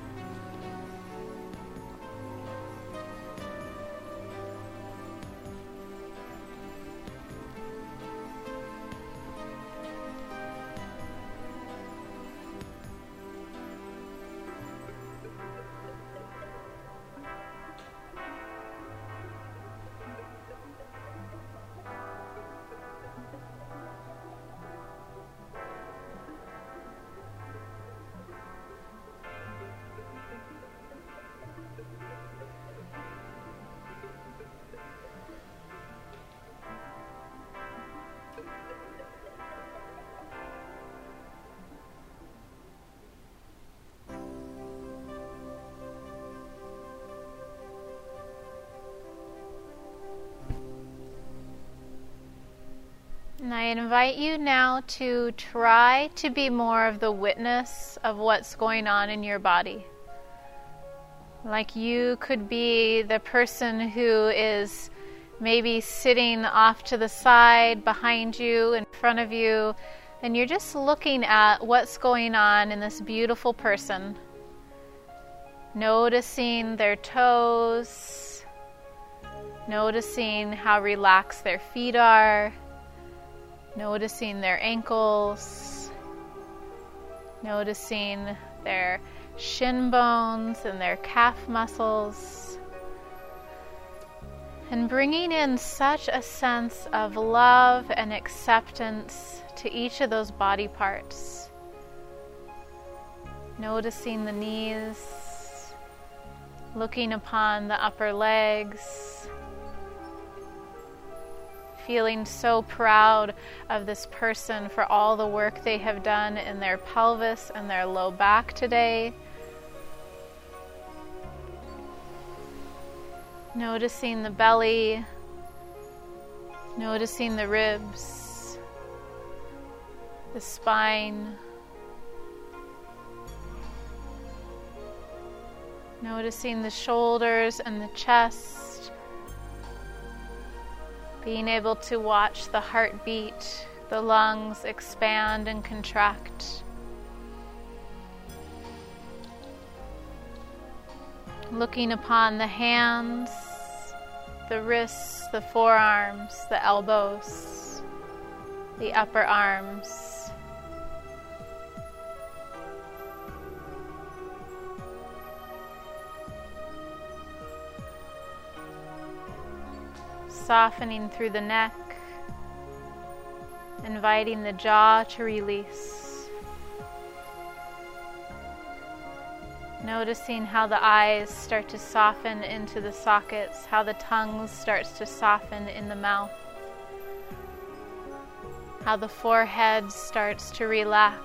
And I invite you now to try to be more of the witness of what's going on in your body. Like you could be the person who is maybe sitting off to the side, behind you, in front of you, and you're just looking at what's going on in this beautiful person. Noticing their toes, noticing how relaxed their feet are, noticing their ankles, noticing their shin bones and their calf muscles, and bringing in such a sense of love and acceptance to each of those body parts. Noticing the knees, looking upon the upper legs, feeling so proud of this person for all the work they have done in their pelvis and their low back today. Noticing the belly, noticing the ribs, the spine, noticing the shoulders and the chest. Being able to watch the heartbeat, the lungs expand and contract. Looking upon the hands, the wrists, the forearms, the elbows, the upper arms. Softening through the neck, inviting the jaw to release. Noticing how the eyes start to soften into the sockets, how the tongue starts to soften in the mouth, how the forehead starts to relax.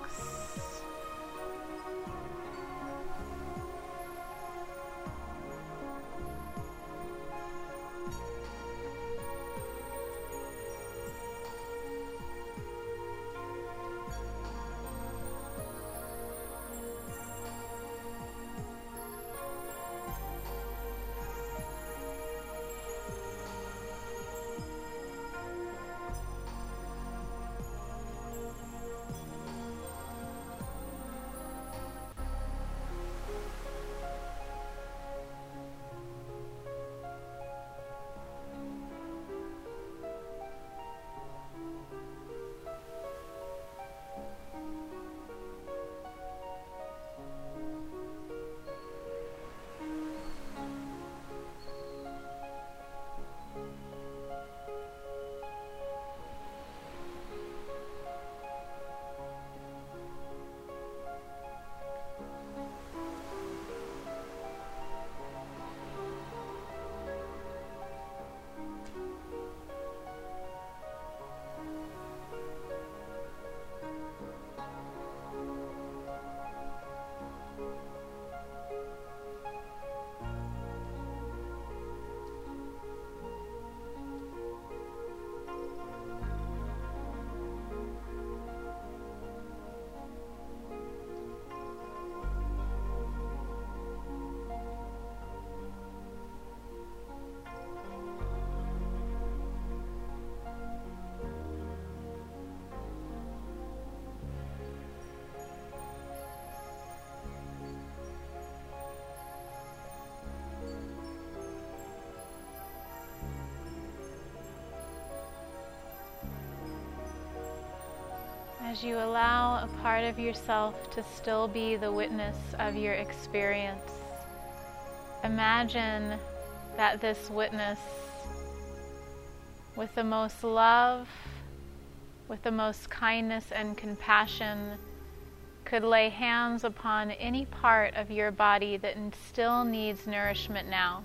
As you allow a part of yourself to still be the witness of your experience, imagine that this witness, with the most love, with the most kindness and compassion, could lay hands upon any part of your body that still needs nourishment now.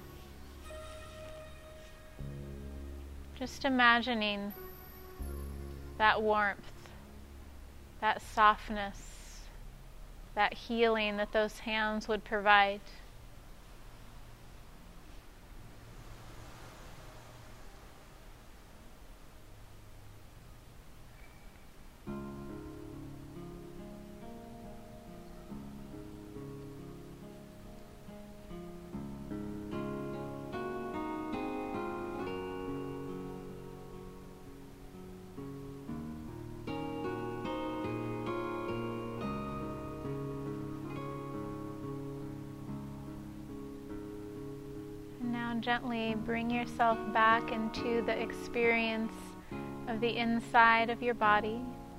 Just imagining that warmth, that softness, that healing that those hands would provide. Now gently bring yourself back into the experience of the inside of your body.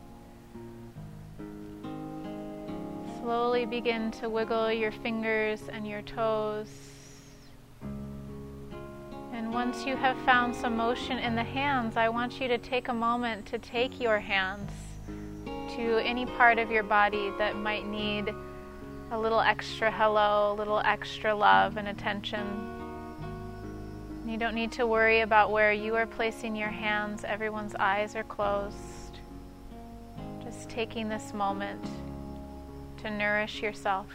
Slowly begin to wiggle your fingers and your toes. And once you have found some motion in the hands, I want you to take a moment to take your hands to any part of your body that might need a little extra hello, a little extra love and attention. You don't need to worry about where you are placing your hands. Everyone's eyes are closed. Just taking this moment to nourish yourself.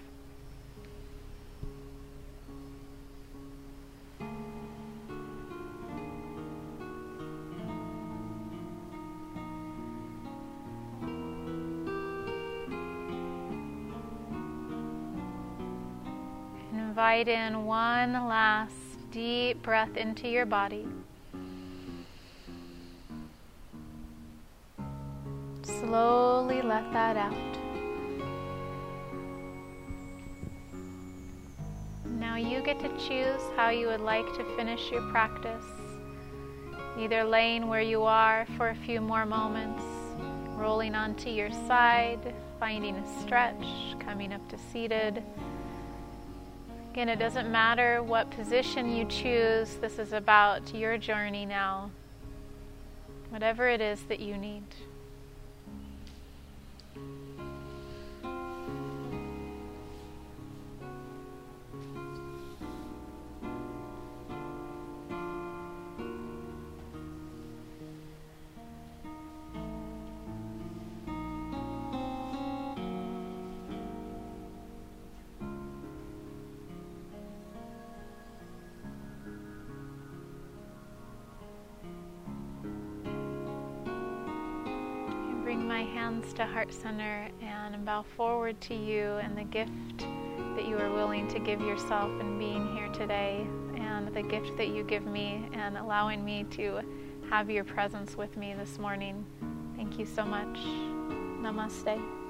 Invite in one last deep breath into your body. Slowly let that out. Now you get to choose how you would like to finish your practice. Either laying where you are for a few more moments, rolling onto your side, finding a stretch, coming up to seated. Again, it doesn't matter what position you choose. This is about your journey now. Whatever it is that you need. Bring my hands to heart center and bow forward to you and the gift that you are willing to give yourself in being here today, and the gift that you give me and allowing me to have your presence with me this morning. Thank you so much. Namaste.